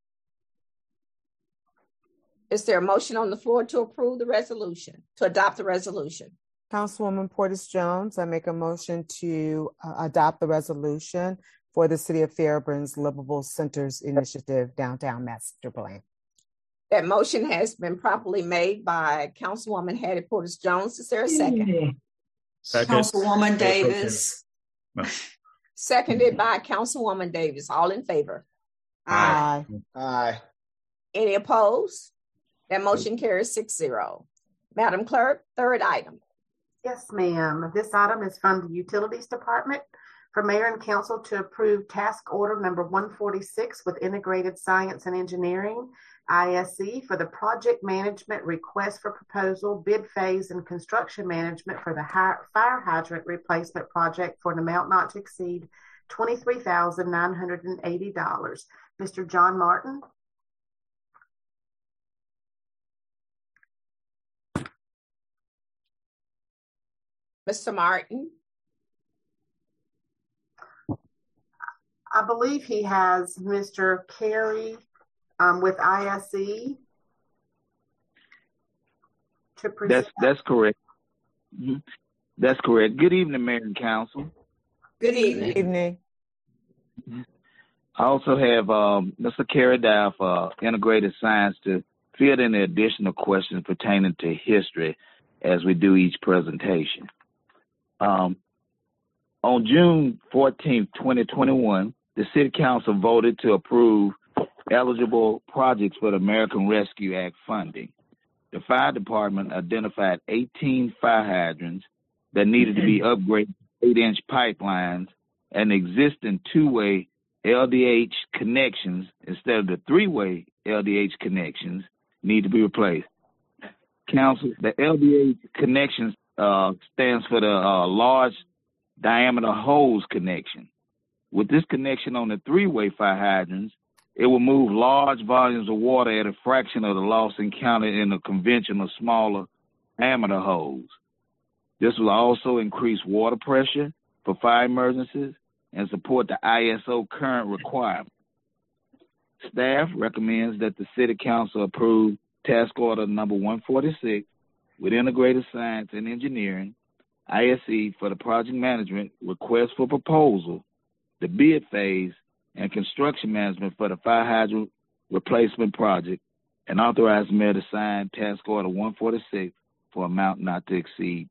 Speaker 1: Is there a motion on the floor to approve the resolution, to adopt the resolution?
Speaker 4: Councilwoman Portis Jones, I make a motion to adopt the resolution for the City of Fairburns Livable Centers Initiative Downtown Master Plan.
Speaker 1: That motion has been properly made by Councilwoman Hattie Portis Jones. Is there a second?
Speaker 7: Second.
Speaker 8: Councilwoman Davis.
Speaker 1: Seconded by Councilwoman Davis. All in favor?
Speaker 4: Aye.
Speaker 5: Aye.
Speaker 1: Any opposed? That motion carries 6-0. Madam Clerk, third item.
Speaker 2: Yes, ma'am. This item is from the Utilities Department for Mayor and Council to approve task order number 146 with Integrated Science and Engineering, ISE, for the project management request for proposal, bid phase, and construction management for the fire hydrant replacement project for an amount not to exceed $23,980. Mr. John Martin.
Speaker 1: Mr. Martin.
Speaker 2: I believe he has Mr. Carey with ISE to present.
Speaker 16: That's correct. Mm-hmm. That's correct. Good evening, Mayor and Council.
Speaker 1: Good evening.
Speaker 4: Good evening.
Speaker 16: I also have Mr. Carey Dow for Integrated Science to field in the additional questions pertaining to history as we do each presentation. On June 14, 2021, the City Council voted to approve eligible projects for the American Rescue Act funding. The fire department identified 18 fire hydrants that needed to be upgraded to 8-inch pipelines, and existing two-way LDH connections instead of the three-way LDH connections need to be replaced. Council, the LDH connections stands for the large diameter hose connection. With this connection on the three-way fire hydrants, it will move large volumes of water at a fraction of the loss encountered in a conventional smaller diameter hose. This will also increase water pressure for fire emergencies and support the ISO current requirement. Staff recommends that the City Council approve task order number 146 with Integrated Science and Engineering, ISE, for the project management request for proposal, the bid phase, and construction management for the fire hydrant replacement project, and authorize Mayor to sign task order 146 for amount not to exceed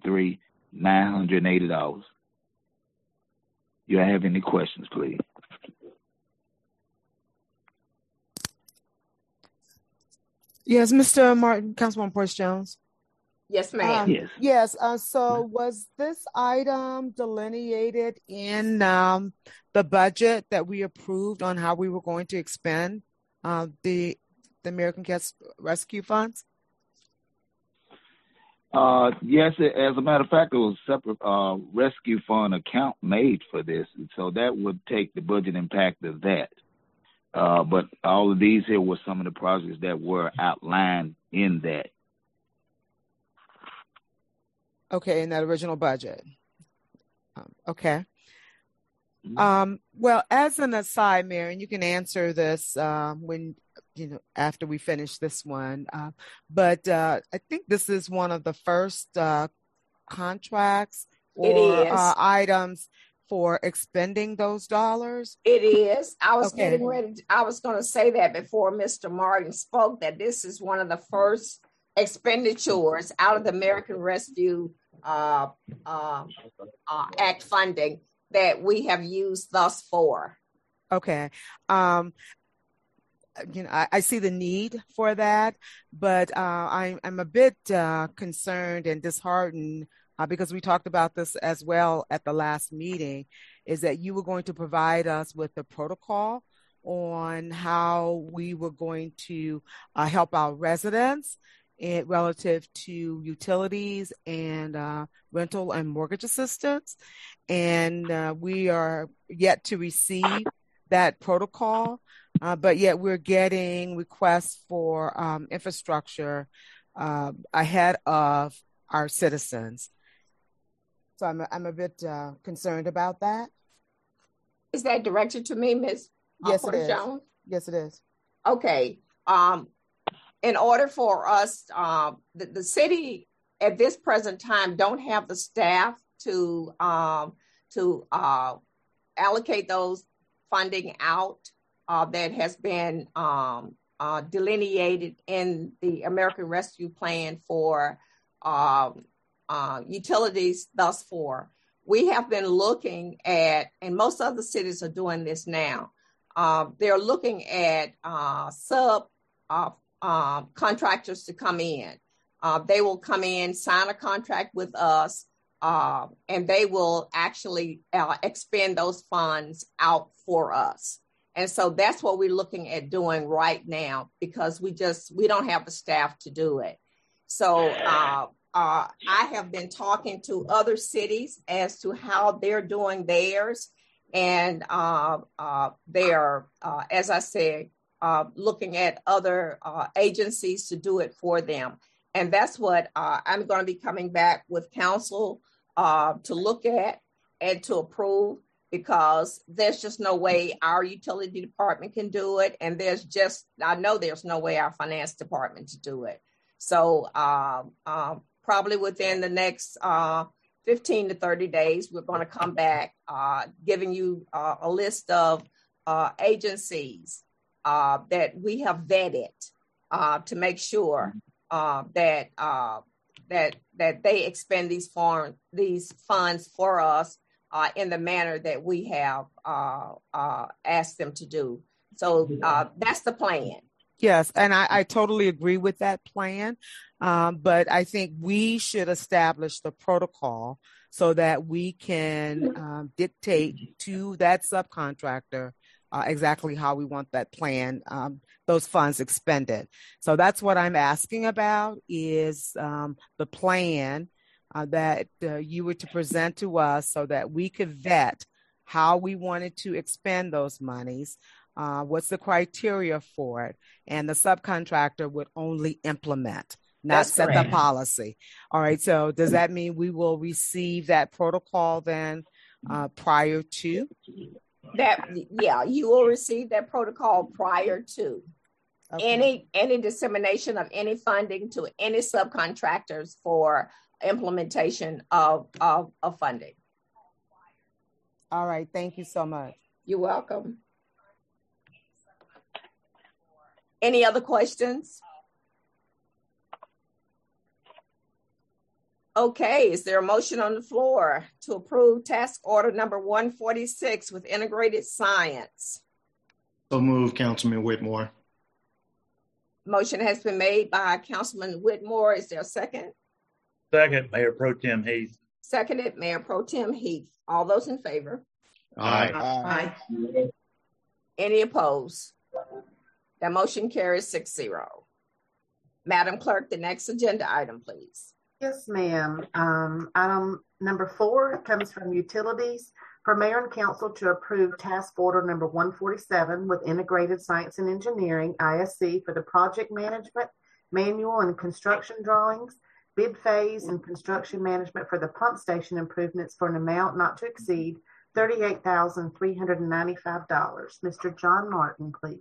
Speaker 16: $23,980. Do you have any questions, please?
Speaker 4: Yes, Mr. Martin, Councilwoman Portis Jones.
Speaker 1: Yes, ma'am.
Speaker 4: Yes. So was this item delineated in the budget that we approved on how we were going to expend the American Rescue Funds?
Speaker 16: Yes, as a matter of fact, there was a separate rescue fund account made for this, and so that would take the budget impact of that. But all of these here were some of the projects that were outlined in that.
Speaker 4: Okay, in that original budget. Okay. Well, as an aside, Mary, and you can answer this when after we finish this one. But I think this is one of the first contracts or items for expending those dollars?
Speaker 1: It is. I was getting ready. I was going to say that before Mr. Martin spoke, that this is one of the first expenditures out of the American Rescue Act funding that we have used thus far.
Speaker 4: Okay. I see the need for that, but I'm a bit concerned and disheartened because we talked about this as well at the last meeting, is that you were going to provide us with a protocol on how we were going to help our residents relative to utilities and rental and mortgage assistance. And we are yet to receive that protocol, but yet we're getting requests for infrastructure ahead of our citizens. So I'm a bit concerned about that.
Speaker 1: Is that directed to me, Ms.
Speaker 4: Yes, it is.
Speaker 1: Jones?
Speaker 4: Yes, it is.
Speaker 1: Okay. In order for us, the city at this present time don't have the staff to allocate those funding out that has been delineated in the American Rescue Plan for utilities thus far. We have been looking at, and most other cities are doing this now, they're looking at contractors to come in. They will come in, sign a contract with us, and they will actually expend those funds out for us. And so that's what we're looking at doing right now, because we don't have the staff to do it. So I have been talking to other cities as to how they're doing theirs. And they are, as I said, looking at other agencies to do it for them. And that's what I'm going to be coming back with council to look at and to approve, because there's just no way our utility department can do it. And I know there's no way our finance department to do it. So probably within the next 15 to 30 days, we're going to come back giving you a list of agencies that we have vetted to make sure that they expend these funds for us in the manner that we have asked them to do. So that's the plan.
Speaker 4: Yes, and I totally agree with that plan. But I think we should establish the protocol so that we can dictate to that subcontractor exactly how we want that plan, those funds expended. So that's what I'm asking about, is the plan that you were to present to us so that we could vet how we wanted to expend those monies, what's the criteria for it, and the subcontractor would only implement, not set the policy. All right, so does that mean we will receive that protocol then prior to?
Speaker 1: Yeah, you will receive that protocol prior to any dissemination of any funding to any subcontractors for implementation of funding.
Speaker 4: All right, thank you so much.
Speaker 1: You're welcome. Any other questions? Okay, is there a motion on the floor to approve task order number 146 with Integrated Science?
Speaker 15: So moved, Councilman Whitmore.
Speaker 1: Motion has been made by Councilman Whitmore. Is there a second?
Speaker 7: Second, Mayor Pro Tem Heath.
Speaker 1: Seconded, Mayor Pro Tem Heath. All those in favor?
Speaker 15: Aye.
Speaker 1: Aye. Any opposed? That motion carries 6-0. Madam Clerk, the next agenda item, please.
Speaker 2: Yes, ma'am. Item number 4 comes from Utilities, for Mayor and Council to approve task order number 147 with Integrated Science and Engineering, ISC, for the project management, manual and construction drawings, bid phase, and construction management for the pump station improvements for an amount not to exceed $38,395. Mr. John Martin, please.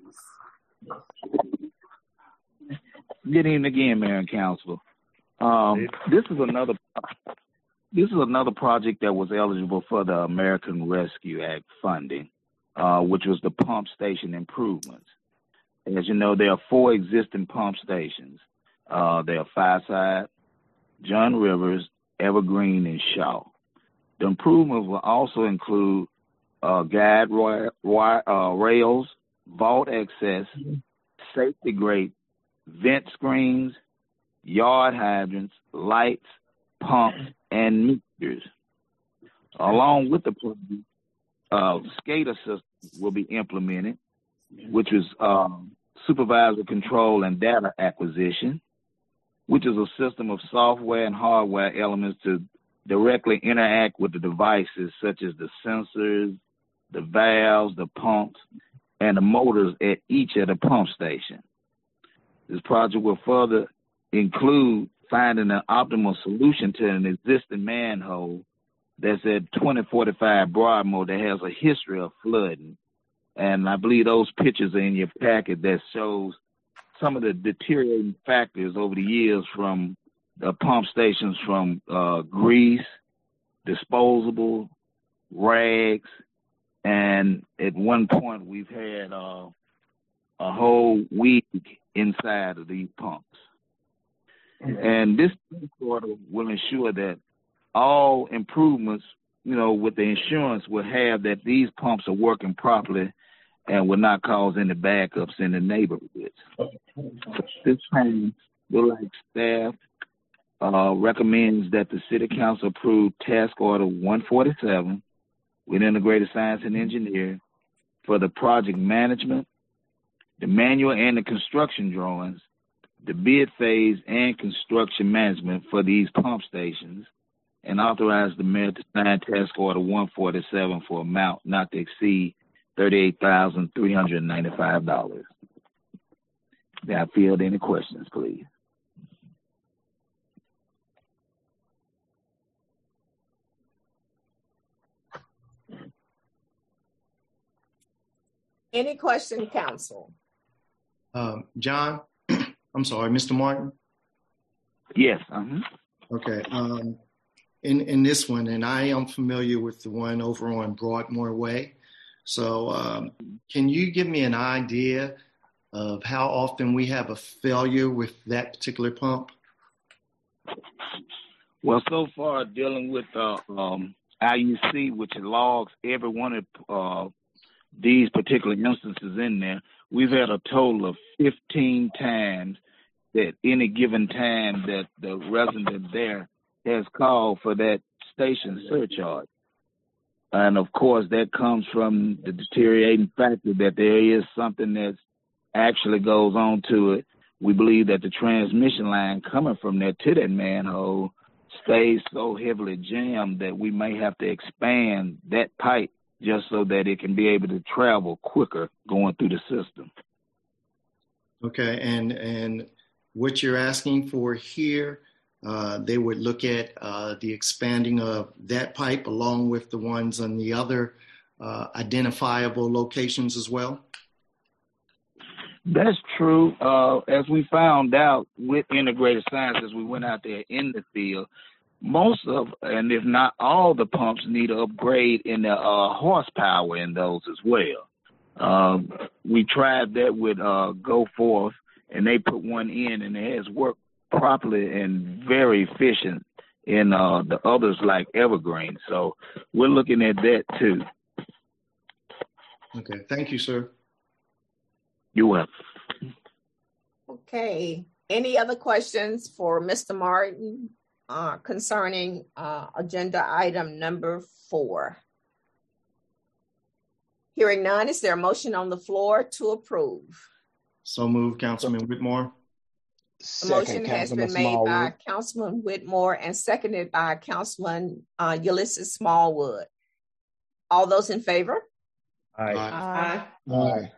Speaker 16: Good evening again, Mayor and Council. This is another This is another project that was eligible for the American Rescue Act funding, which was the pump station improvements. As you know, there are 4 existing pump stations. They are Fireside, John Rivers, Evergreen, and Shaw. The improvements will also include guide rails, vault access, safety grate, vent screens, yard hydrants, lights, pumps, and meters. Along with the project, SCADA system will be implemented, which is supervisor control and data acquisition, which is a system of software and hardware elements to directly interact with the devices such as the sensors, the valves, the pumps, and the motors at each of the pump stations. This project will further include finding an optimal solution to an existing manhole that's at 2045 Broadmoor that has a history of flooding. And I believe those pictures are in your packet that shows some of the deteriorating factors over the years from the pump stations, from grease, disposable, rags, and at one point we've had a whole week inside of these pumps. And this order will ensure that all improvements, with the insurance will have that these pumps are working properly and will not cause any backups in the neighborhoods. So this time, Blue Light staff recommends that the City Council approve Task Order 147 with Integrated Science and Engineering for the project management, the manual and the construction drawings, the bid phase and construction management for these pump stations, and authorize the mayor to sign Task Order 147 for amount not to exceed $38,395. May I field any questions, please?
Speaker 1: Any question, council?
Speaker 15: John, I'm sorry, Mr. Martin?
Speaker 16: Yes.
Speaker 15: Okay. In this one, and I am familiar with the one over on Broadmoor Way. So can you give me an idea of how often we have a failure with that particular pump?
Speaker 16: Well, so far dealing with IUC, which logs every one of these particular instances in there, we've had a total of 15 times that any given time that the resident there has called for that station surcharge. And of course, that comes from the deteriorating factor that there is something that actually goes on to it. We believe that the transmission line coming from there to that manhole stays so heavily jammed that we may have to expand that pipe just so that it can be able to travel quicker going through the system.
Speaker 15: Okay, and what you're asking for here, they would look at the expanding of that pipe along with the ones on the other identifiable locations as well?
Speaker 16: That's true. As we found out with Integrated Science, as we went out there in the field, most of, and if not all, the pumps need an upgrade in the horsepower in those as well. We tried that with Go Forth, and they put one in, and it has worked properly and very efficient in the others like Evergreen. So we're looking at that too.
Speaker 15: Okay, thank you, sir.
Speaker 16: You're welcome.
Speaker 1: Okay, any other questions for Mr. Martin concerning agenda item number 4? Hearing none, is there a motion on the floor to approve?
Speaker 15: So moved, Councilman Whitmore.
Speaker 1: The motion has been made by Councilman Whitmore and seconded by Councilman Ulysses Smallwood. All those in favor?
Speaker 5: Aye.
Speaker 1: Aye.
Speaker 5: Aye.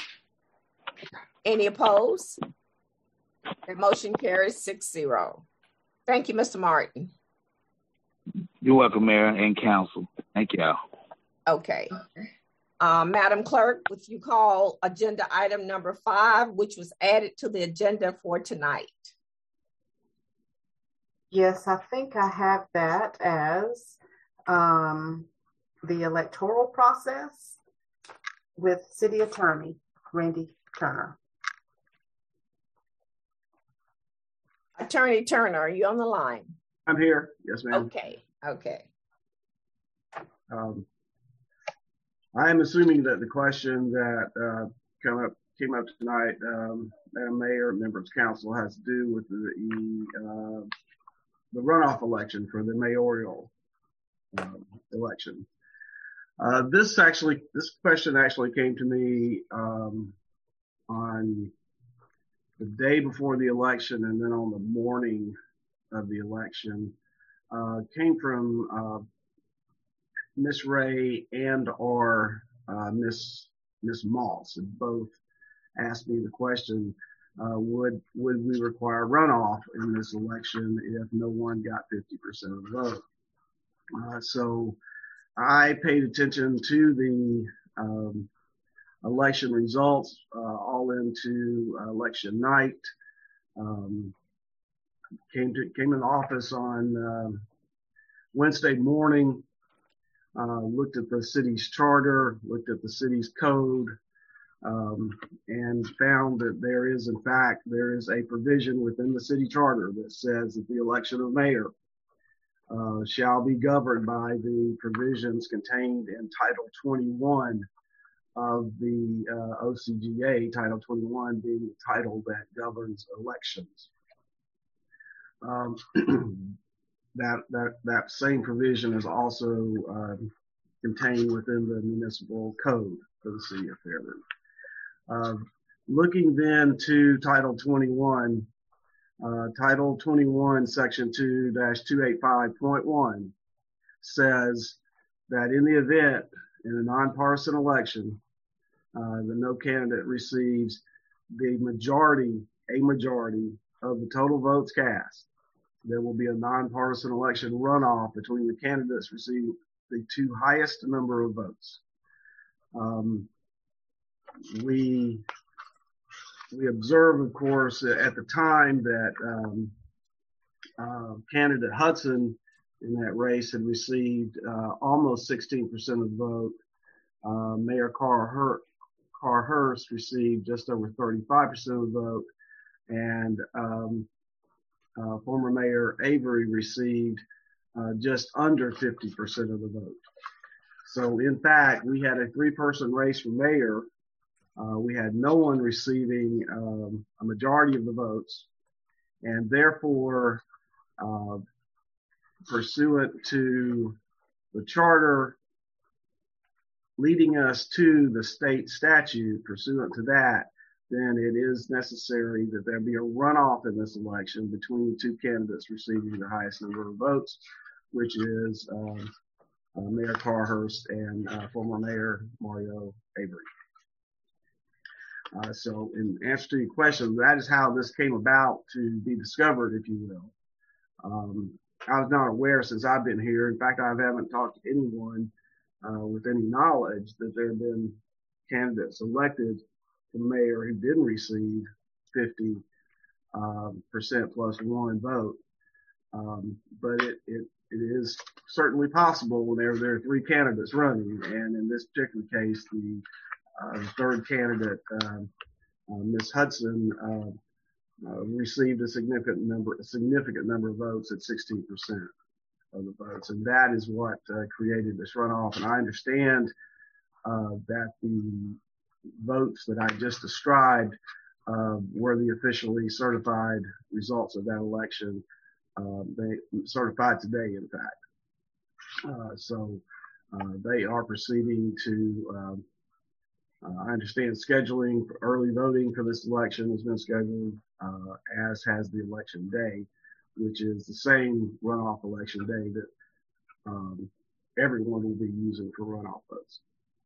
Speaker 1: Any opposed? The motion carries 6-0. Thank you, Mr. Martin.
Speaker 16: You're welcome, Mayor and Council. Thank y'all.
Speaker 1: Okay. Madam Clerk, would you call agenda item number 5, which was added to the agenda for tonight?
Speaker 2: Yes, I think I have that as the electoral process with City Attorney Randy Turner.
Speaker 1: Attorney Turner, are you on the line?
Speaker 17: I'm here. Yes, ma'am.
Speaker 1: Okay.
Speaker 17: I am assuming that the question that came up tonight, Madam Mayor, members of council, has to do with the runoff election for the mayoral election. This question actually came to me on the day before the election and then on the morning of the election. Came from Miss Ray and or Miss Moss, and both asked me the question, would we require runoff in this election if no one got 50% of the vote? So I paid attention to the election results all into election night. Came in the office on Wednesday morning, looked at the city's charter, looked at the city's code, and found that there is a provision within the city charter that says that the election of mayor shall be governed by the provisions contained in Title 21 of the OCGA, Title 21 being the title that governs elections. That same provision is also contained within the municipal code for the city of Fairburn. Looking then to Title 21, Title 21, Section 2-285.1 says that in the event in a nonpartisan election, the no candidate receives a majority of the total votes cast, there will be a nonpartisan election runoff between the candidates receiving the two highest number of votes. We observed, of course, at the time that candidate Hudson in that race had received almost 16% of the vote. Mayor Carr-Hurst received just over 35% of the vote, and former Mayor Avery received just under 50% of the vote. So in fact, we had a 3-person race for mayor. We had no one receiving a majority of the votes, and therefore, pursuant to the charter leading us to the state statute, pursuant to that, then it is necessary that there be a runoff in this election between the two candidates receiving the highest number of votes, which is Mayor Carr-Hurst and former Mayor Mario Avery. So in answer to your question, that is how this came about to be discovered, if you will. I was not aware since I've been here. In fact, I haven't talked to anyone with any knowledge that there have been candidates elected to mayor who didn't receive 50% plus one vote. But it is certainly possible whenever there are 3 candidates running. And in this particular case, the third candidate, Ms. Hudson, received a significant number of votes at 16% of the votes. And that is what created this runoff. And I understand that the votes that I just described were the officially certified results of that election. They certified today, in fact. So they are proceeding to, I understand scheduling for early voting for this election has been scheduled, as has the election day, which is the same runoff election day that everyone will be using for runoff votes.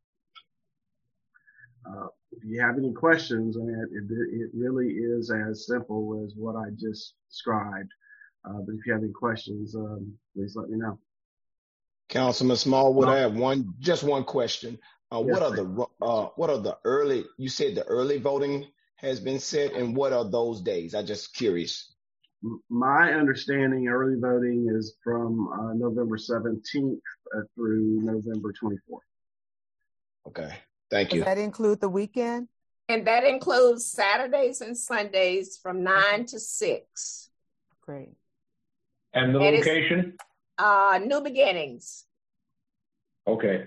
Speaker 17: If you have any questions on it, it really is as simple as what I just described. But if you have any questions, please let me know.
Speaker 5: Councilman Smallwood, I have just one question.
Speaker 17: Yes,
Speaker 5: what are the early, you said the early voting has been set, and what are those days? I'm just curious.
Speaker 17: My understanding, early voting is from November 17th through November 24th.
Speaker 5: Okay, thank you.
Speaker 4: Does that include the weekend?
Speaker 1: And that includes Saturdays and Sundays from 9 to 6.
Speaker 4: Great.
Speaker 3: And the location?
Speaker 1: New Beginnings.
Speaker 3: Okay.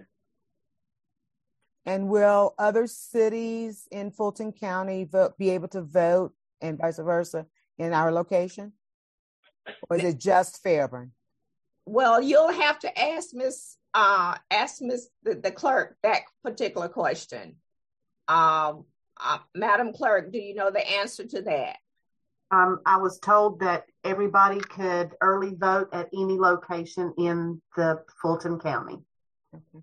Speaker 4: And will other cities in Fulton County be able to vote and vice versa in our location? Or is it just Fairburn?
Speaker 1: Well, you'll have to ask the clerk that particular question. Madam Clerk, do you know the answer to that?
Speaker 2: I was told that everybody could early vote at any location in the Fulton County.
Speaker 4: Okay.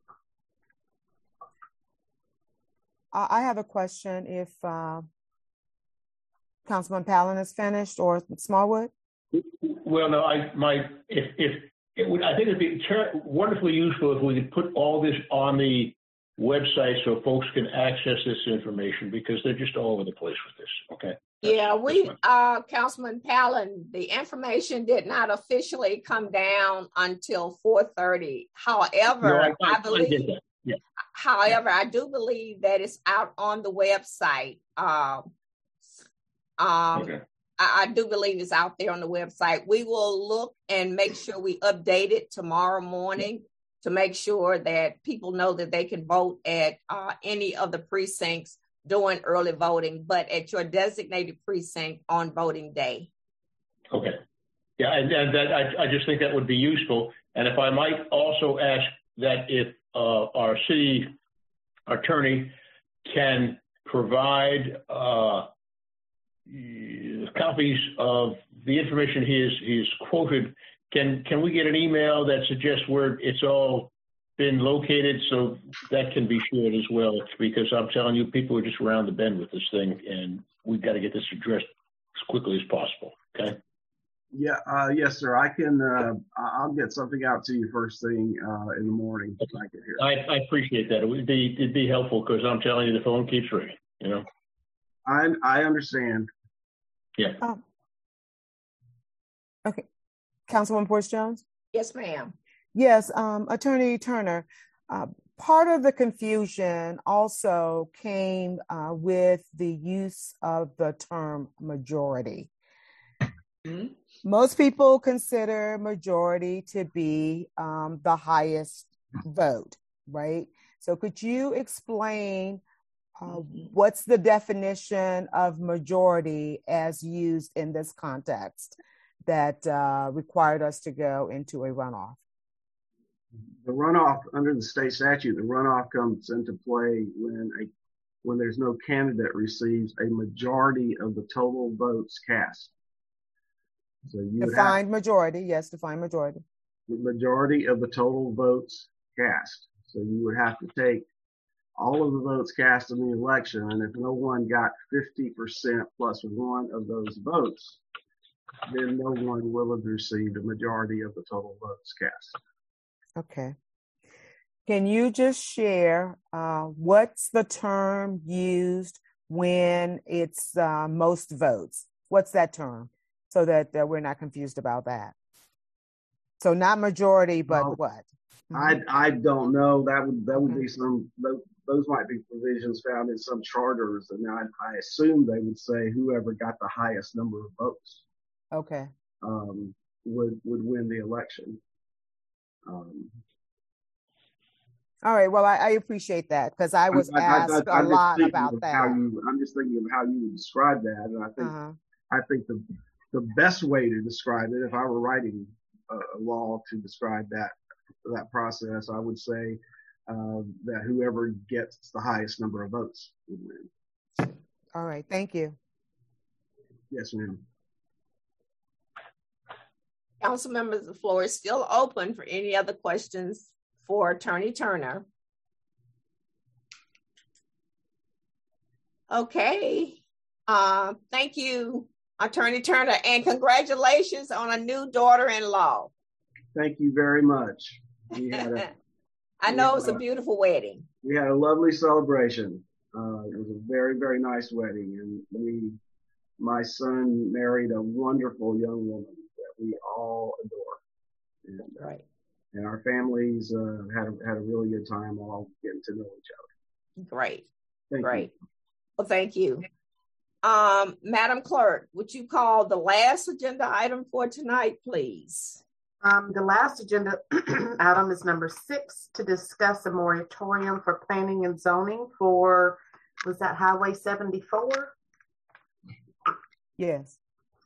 Speaker 4: I have a question if Councilman Pallin is finished or Smallwood.
Speaker 3: Well, no, I think it'd be wonderfully useful if we could put all this on the website so folks can access this information, because they're just all over the place with this. Okay.
Speaker 1: Yeah, Councilman Pallin, the information did not officially come down until 4:30. However,
Speaker 3: No, I did that. Yeah.
Speaker 1: However, I do believe that it's out on the website.
Speaker 3: Okay.
Speaker 1: I do believe it's out there on the website. We will look and make sure we update it tomorrow morning to make sure that people know that they can vote at any of the precincts during early voting, but at your designated precinct on voting day.
Speaker 3: Okay. Yeah, and that I just think that would be useful. And if I might also ask that if our city attorney can provide copies of the information he's quoted, can we get an email that suggests where it's all been located so that can be shared as well? Because I'm telling you, people are just around the bend with this thing, and we've got to get this addressed as quickly as possible. Okay.
Speaker 17: Yeah. Yes, sir. I can. I'll get something out to you first thing in the morning.
Speaker 3: Okay. I appreciate that. It'd be helpful, because I'm telling you, the phone keeps ringing. You know.
Speaker 17: I understand.
Speaker 3: Yeah.
Speaker 4: Okay. Councilwoman Porter Jones?
Speaker 1: Yes, ma'am.
Speaker 4: Yes, Attorney Turner, part of the confusion also came with the use of the term majority. Mm-hmm. Most people consider majority to be the highest vote, right? So could you explain what's the definition of majority as used in this context that required us to go into a runoff?
Speaker 17: The runoff under the state statute, the runoff comes into play when there's no candidate receives a majority of the total votes cast. So you
Speaker 4: define majority, yes, define majority.
Speaker 17: The majority of the total votes cast. So you would have to take all of the votes cast in the election, and if no one got 50% plus one of those votes, then no one will have received a majority of the total votes cast.
Speaker 4: Okay. Can you just share what's the term used when it's most votes? What's that term? So that we're not confused about that. So not majority, but what?
Speaker 17: Mm-hmm. I don't know. That would be those might be provisions found in some charters, and I assume they would say whoever got the highest number of votes.
Speaker 4: Okay.
Speaker 17: Would win the election.
Speaker 4: All right. Well, I appreciate that, because I was asked a lot about that.
Speaker 17: I'm just thinking of how you would describe that, and I think the best way to describe it, if I were writing a law to describe that process, I would say that whoever gets the highest number of votes would win.
Speaker 4: All right. Thank you.
Speaker 17: Yes, ma'am.
Speaker 1: Council members, the floor is still open for any other questions for Attorney Turner. Okay. Thank you, Attorney Turner, and congratulations on a new daughter-in-law.
Speaker 17: Thank you very much.
Speaker 1: I know it was a beautiful wedding.
Speaker 17: We had a lovely celebration. It was a very, very nice wedding, and my son married a wonderful young woman that we all adore. And,
Speaker 1: right.
Speaker 17: And our families had a really good time all getting to know each other.
Speaker 1: Great.
Speaker 17: Thank
Speaker 1: Great.
Speaker 17: you.
Speaker 1: Well, thank you. Madam Clerk, would you call the last agenda item for tonight, please?
Speaker 2: The last agenda item is number 6, to discuss a moratorium for planning and zoning for, was that Highway 74?
Speaker 4: Yes.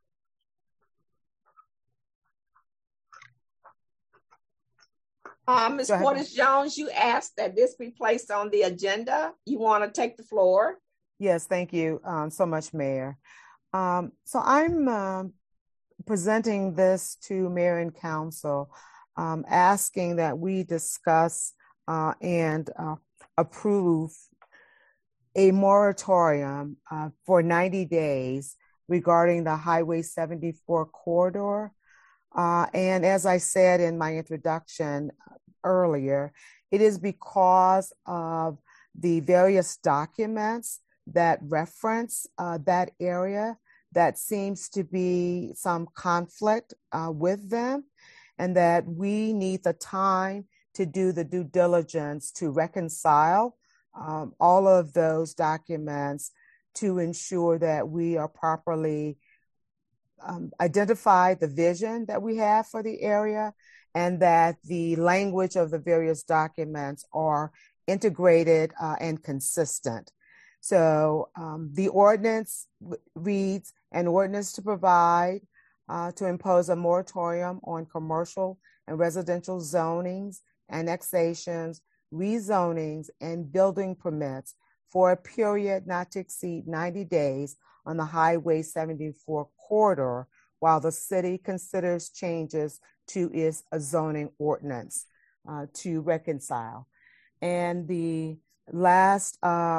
Speaker 1: Ms. Portis-Jones, you asked that this be placed on the agenda. You want to take the floor?
Speaker 4: Yes, thank you so much, Mayor. So I'm presenting this to Mayor and Council, asking that we discuss and approve a moratorium for 90 days regarding the Highway 74 corridor. And as I said in my introduction earlier, it is because of the various documents that reference that area that seems to be some conflict with them, and that we need the time to do the due diligence to reconcile all of those documents to ensure that we are properly identify the vision that we have for the area, and that the language of the various documents are integrated and consistent. So the ordinance reads, an ordinance to provide to impose a moratorium on commercial and residential zonings, annexations, rezonings, and building permits for a period not to exceed 90 days on the Highway 74 corridor while the city considers changes to its zoning ordinance to reconcile. And the last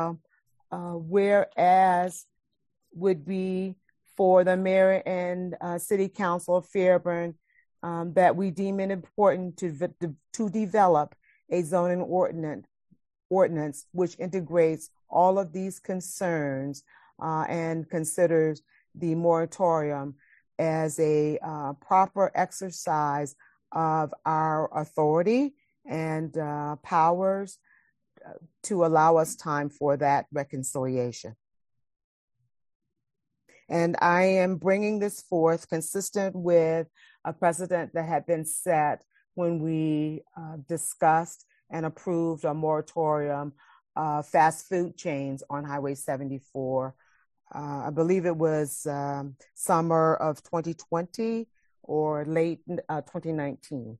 Speaker 4: whereas would be for the mayor and city council of Fairburn that we deem it important to develop a zoning ordinance which integrates all of these concerns and considers the moratorium as a proper exercise of our authority and powers to allow us time for that reconciliation. And I am bringing this forth consistent with a precedent that had been set when we discussed and approved a moratorium fast food chains on Highway 74. I believe it was summer of 2020 or late 2019.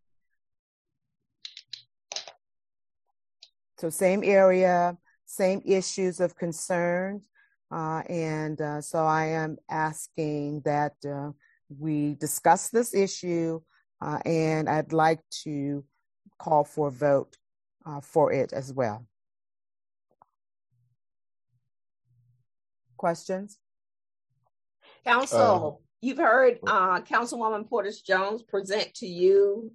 Speaker 4: So same area, same issues of concern. And so I am asking that we discuss this issue and I'd like to call for a vote for it as well. Questions?
Speaker 1: Council, you've heard Councilwoman Portis-Jones present to you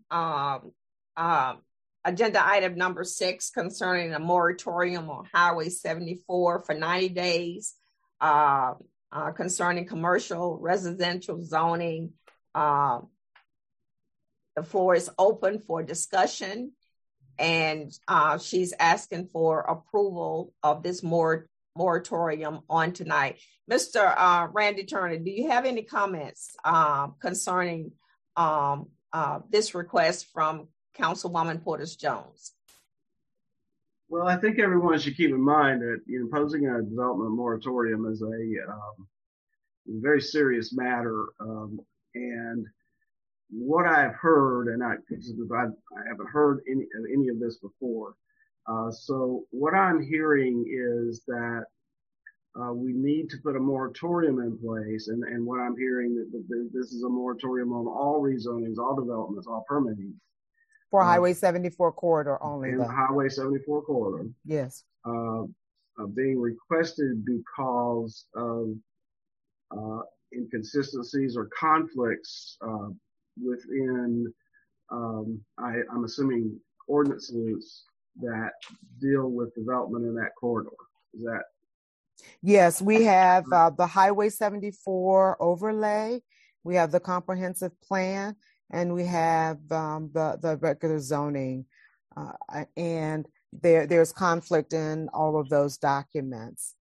Speaker 1: agenda item number 6 concerning a moratorium on Highway 74 for 90 days concerning commercial residential zoning. The floor is open for discussion, and she's asking for approval of this moratorium on tonight. Mr. Randy Turner, do you have any comments concerning this request from Councilwoman Portis-Jones?
Speaker 17: Well, I think everyone should keep in mind that imposing a development moratorium is a very serious matter. And what I've heard, and I haven't heard any of this before. So what I'm hearing is that we need to put a moratorium in place. And what I'm hearing that this is a moratorium on all rezonings, all developments, all permitting.
Speaker 4: For Highway 74 corridor only.
Speaker 17: And the Highway 74 corridor.
Speaker 4: Yes.
Speaker 17: Being requested because of inconsistencies or conflicts within, I'm assuming, ordinances that deal with development in that corridor. Is that
Speaker 4: Yes, we have the Highway 74 overlay, we have the comprehensive plan, and we have the regular zoning. And there's conflict in all of those documents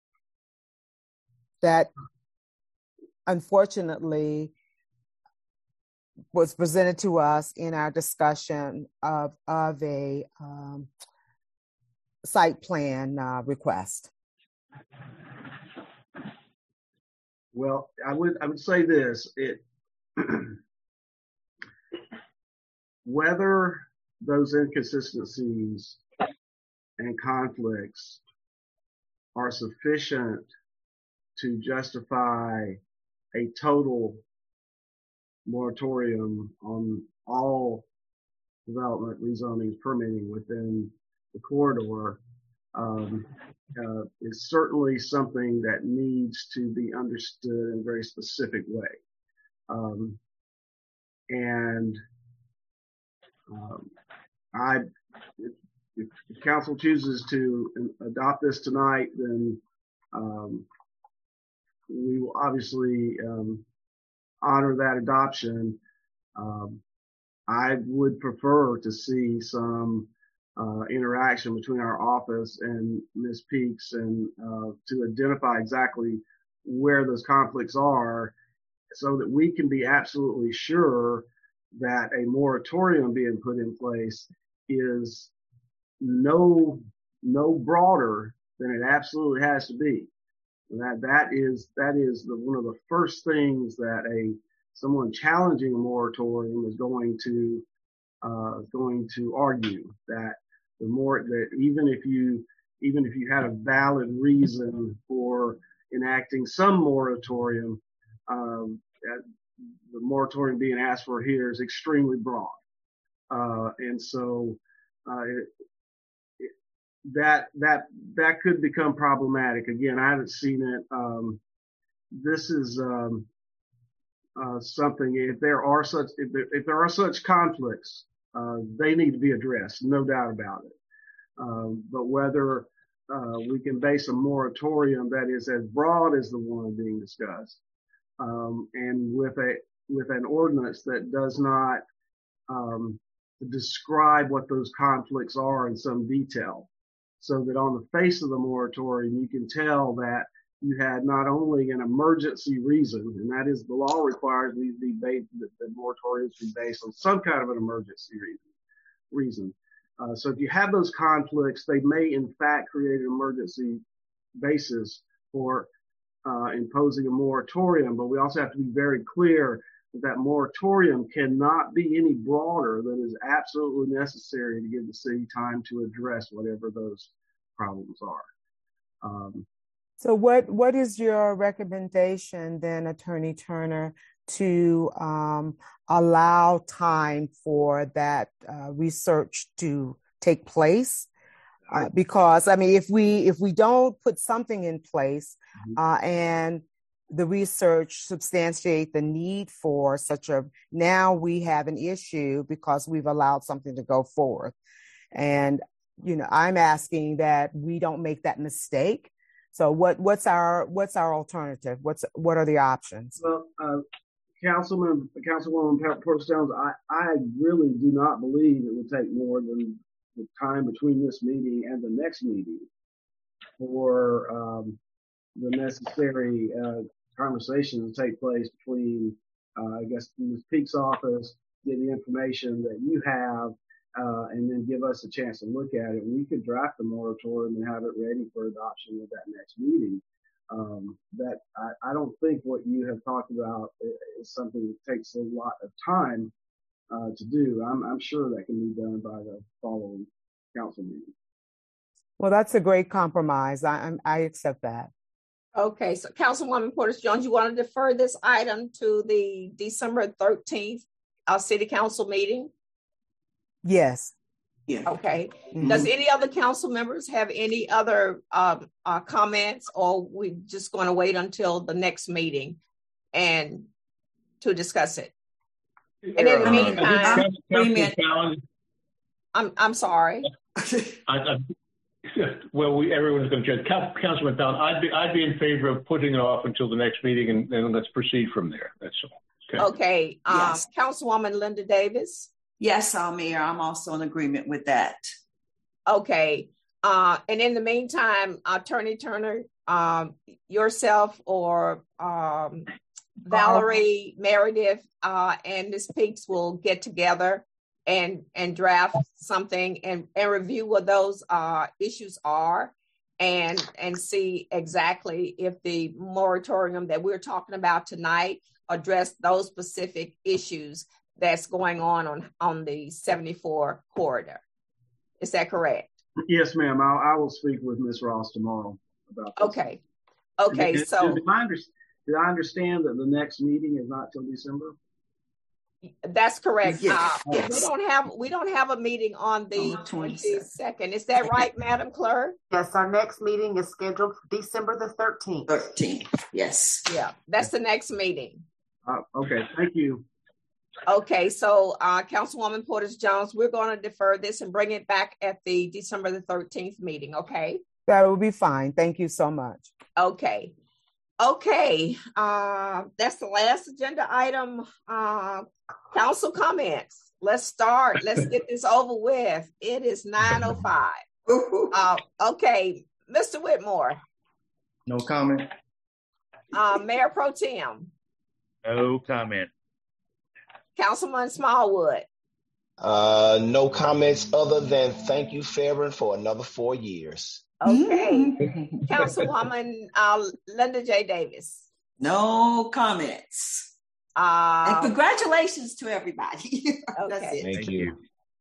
Speaker 4: that unfortunately was presented to us in our discussion of a site plan request.
Speaker 17: Well, I would say this: whether those inconsistencies and conflicts are sufficient to justify a total moratorium on all development, rezonings, permitting within the corridor is certainly something that needs to be understood in a very specific way. If the council chooses to adopt this tonight, then we will obviously honor that adoption. I would prefer to see some interaction between our office and Ms. Peaks and to identify exactly where those conflicts are so that we can be absolutely sure that a moratorium being put in place is no broader than it absolutely has to be. That is one of the first things that someone challenging a moratorium is going to argue, that even if you had a valid reason for enacting some moratorium, the moratorium being asked for here is extremely broad, and so that could become problematic. Again, I haven't seen it. This is something. If there are such conflicts, they need to be addressed, no doubt about it. But whether we can base a moratorium that is as broad as the one being discussed, and with an ordinance that does not describe what those conflicts are in some detail, so that on the face of the moratorium you can tell that you had not only an emergency reason, and that is the law requires the moratoriums be based on some kind of an emergency reason. So if you have those conflicts, they may in fact create an emergency basis for imposing a moratorium, but we also have to be very clear that moratorium cannot be any broader than is absolutely necessary to give the city time to address whatever those problems are.
Speaker 4: So what is your recommendation then, Attorney Turner, to allow time for that research to take place? Because I mean, if we don't put something in place and the research substantiate the need for now we have an issue because we've allowed something to go forth. And, I'm asking that we don't make that mistake. So what's our alternative? What are the options?
Speaker 17: Well, Councilwoman Porter-Jones, I really do not believe it would take more than the time between this meeting and the next meeting for the necessary conversation to take place between, I guess, Ms. Peak's office, get the information that you have, and then give us a chance to look at it. We could draft the moratorium and have it ready for adoption at that next meeting. That I don't think what you have talked about is something that takes a lot of time to do. I'm sure that can be done by the following council meeting.
Speaker 4: Well, that's a great compromise. I accept that.
Speaker 1: Okay, so Councilwoman Porter-Jones, you want to defer this item to the December 13th City Council meeting?
Speaker 4: Yes.
Speaker 1: Yeah. Okay. Mm-hmm. Does any other council members have any other comments, or we just going to wait until the next meeting and to discuss it? And in the meantime, I'm sorry.
Speaker 3: everyone's going to judge. Councilman Pound, I'd be in favor of putting it off until the next meeting, and then let's proceed from there. That's all.
Speaker 1: Okay.
Speaker 8: Yes.
Speaker 1: Councilwoman Linda Davis.
Speaker 8: Yes, Mayor, I'm also in agreement with that.
Speaker 1: Okay. And in the meantime, Attorney Turner, yourself or Valerie Meredith and Ms. Peaks will get together and draft something and review what those issues are and see exactly if the moratorium that we're talking about tonight address those specific issues that's going on the 74 corridor. Is that correct?
Speaker 17: Yes, ma'am. I will speak with Ms. Ross tomorrow about this.
Speaker 1: Okay. Okay. So
Speaker 17: did I understand that the next meeting is not till December?
Speaker 1: That's correct.
Speaker 8: Yes.
Speaker 1: We don't have a meeting on the 22nd. Is that right, Madam Clerk?
Speaker 2: Yes, our next meeting is scheduled for December the 13th.
Speaker 8: 13th. Yes.
Speaker 1: Yeah, that's the next meeting.
Speaker 17: Okay. Thank you.
Speaker 1: Okay, so Councilwoman Portis Jones, we're going to defer this and bring it back at the December the 13th meeting, okay?
Speaker 4: That will be fine. Thank you so much.
Speaker 1: Okay. Okay, that's the last agenda item. Council comments. Let's start. Let's get this over with. It is 9:05. Okay, Mr. Whitmore.
Speaker 15: No comment.
Speaker 1: Mayor Pro Tem.
Speaker 7: No comment.
Speaker 1: Councilman Smallwood.
Speaker 5: No comments other than thank you, Fairburn, for another 4 years.
Speaker 1: Okay. Councilwoman Linda J. Davis.
Speaker 8: No comments. And congratulations to everybody. That's
Speaker 1: Okay.
Speaker 8: it.
Speaker 5: Thank you.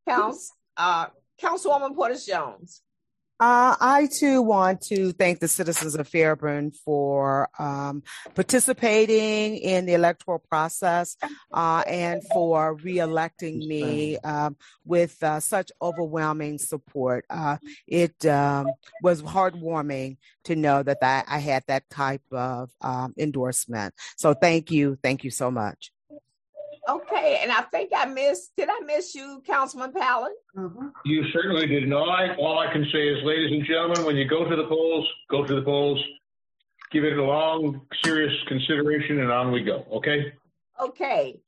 Speaker 1: Councilwoman Portis Jones.
Speaker 4: I too want to thank the citizens of Fairburn for participating in the electoral process and for reelecting me with such overwhelming support. It was heartwarming to know that I had that type of endorsement. So thank you so much.
Speaker 1: Okay, and I think did I miss you, Councilman Palin?
Speaker 2: Mm-hmm.
Speaker 3: You certainly did not. All I can say is, ladies and gentlemen, when you go to the polls, give it a long, serious consideration, and on we go, okay?
Speaker 1: Okay,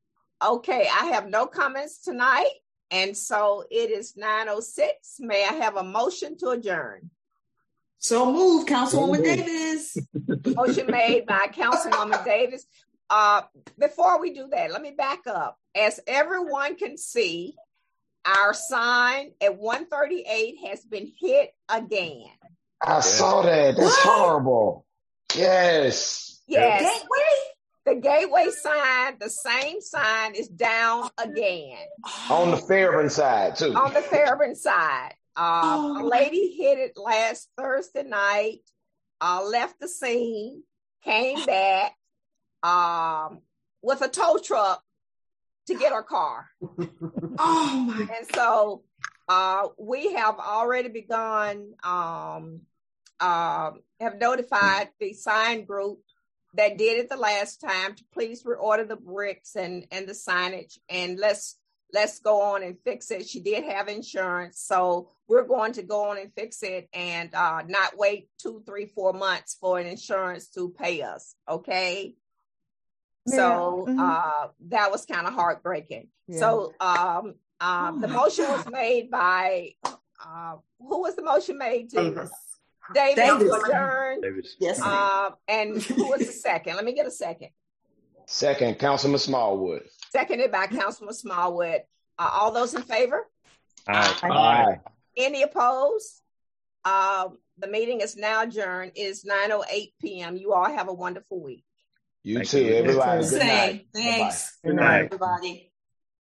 Speaker 1: I have no comments tonight, and so it is 9:06. May I have a motion to adjourn?
Speaker 8: So moved, Councilwoman Davis.
Speaker 1: Motion made by Councilwoman Davis. Before we do that, let me back up. As everyone can see, our sign at 138 has been hit again.
Speaker 5: I saw that. That's horrible. Yes.
Speaker 1: Yes.
Speaker 8: Gateway?
Speaker 1: The gateway sign, the same sign, is down again.
Speaker 5: On the Fairburn side, too.
Speaker 1: On the Fairburn side. A lady hit it last Thursday night, left the scene, came back with a tow truck to get her car.
Speaker 8: Oh my!
Speaker 1: And so we have already begun, have notified the sign group that did it the last time to please reorder the bricks and the signage, and let's go on and fix it. She did have insurance, so we're going to go on and fix it and not wait 2, 3, 4 months for an insurance to pay us. Okay. So that was kind of heartbreaking. Yeah. So the motion was made by who was the motion made to? Davis.
Speaker 8: Davis. Yes.
Speaker 1: And who was the second? Let me get a second.
Speaker 5: Second, Councilman Smallwood.
Speaker 1: Seconded by Councilman Smallwood. All those in favor?
Speaker 5: Aye.
Speaker 1: Any opposed? The meeting is now adjourned. It is 9:08 p.m. You all have a wonderful week.
Speaker 5: You too, everybody. Good night.
Speaker 8: Thanks.
Speaker 17: Good night,
Speaker 8: everybody.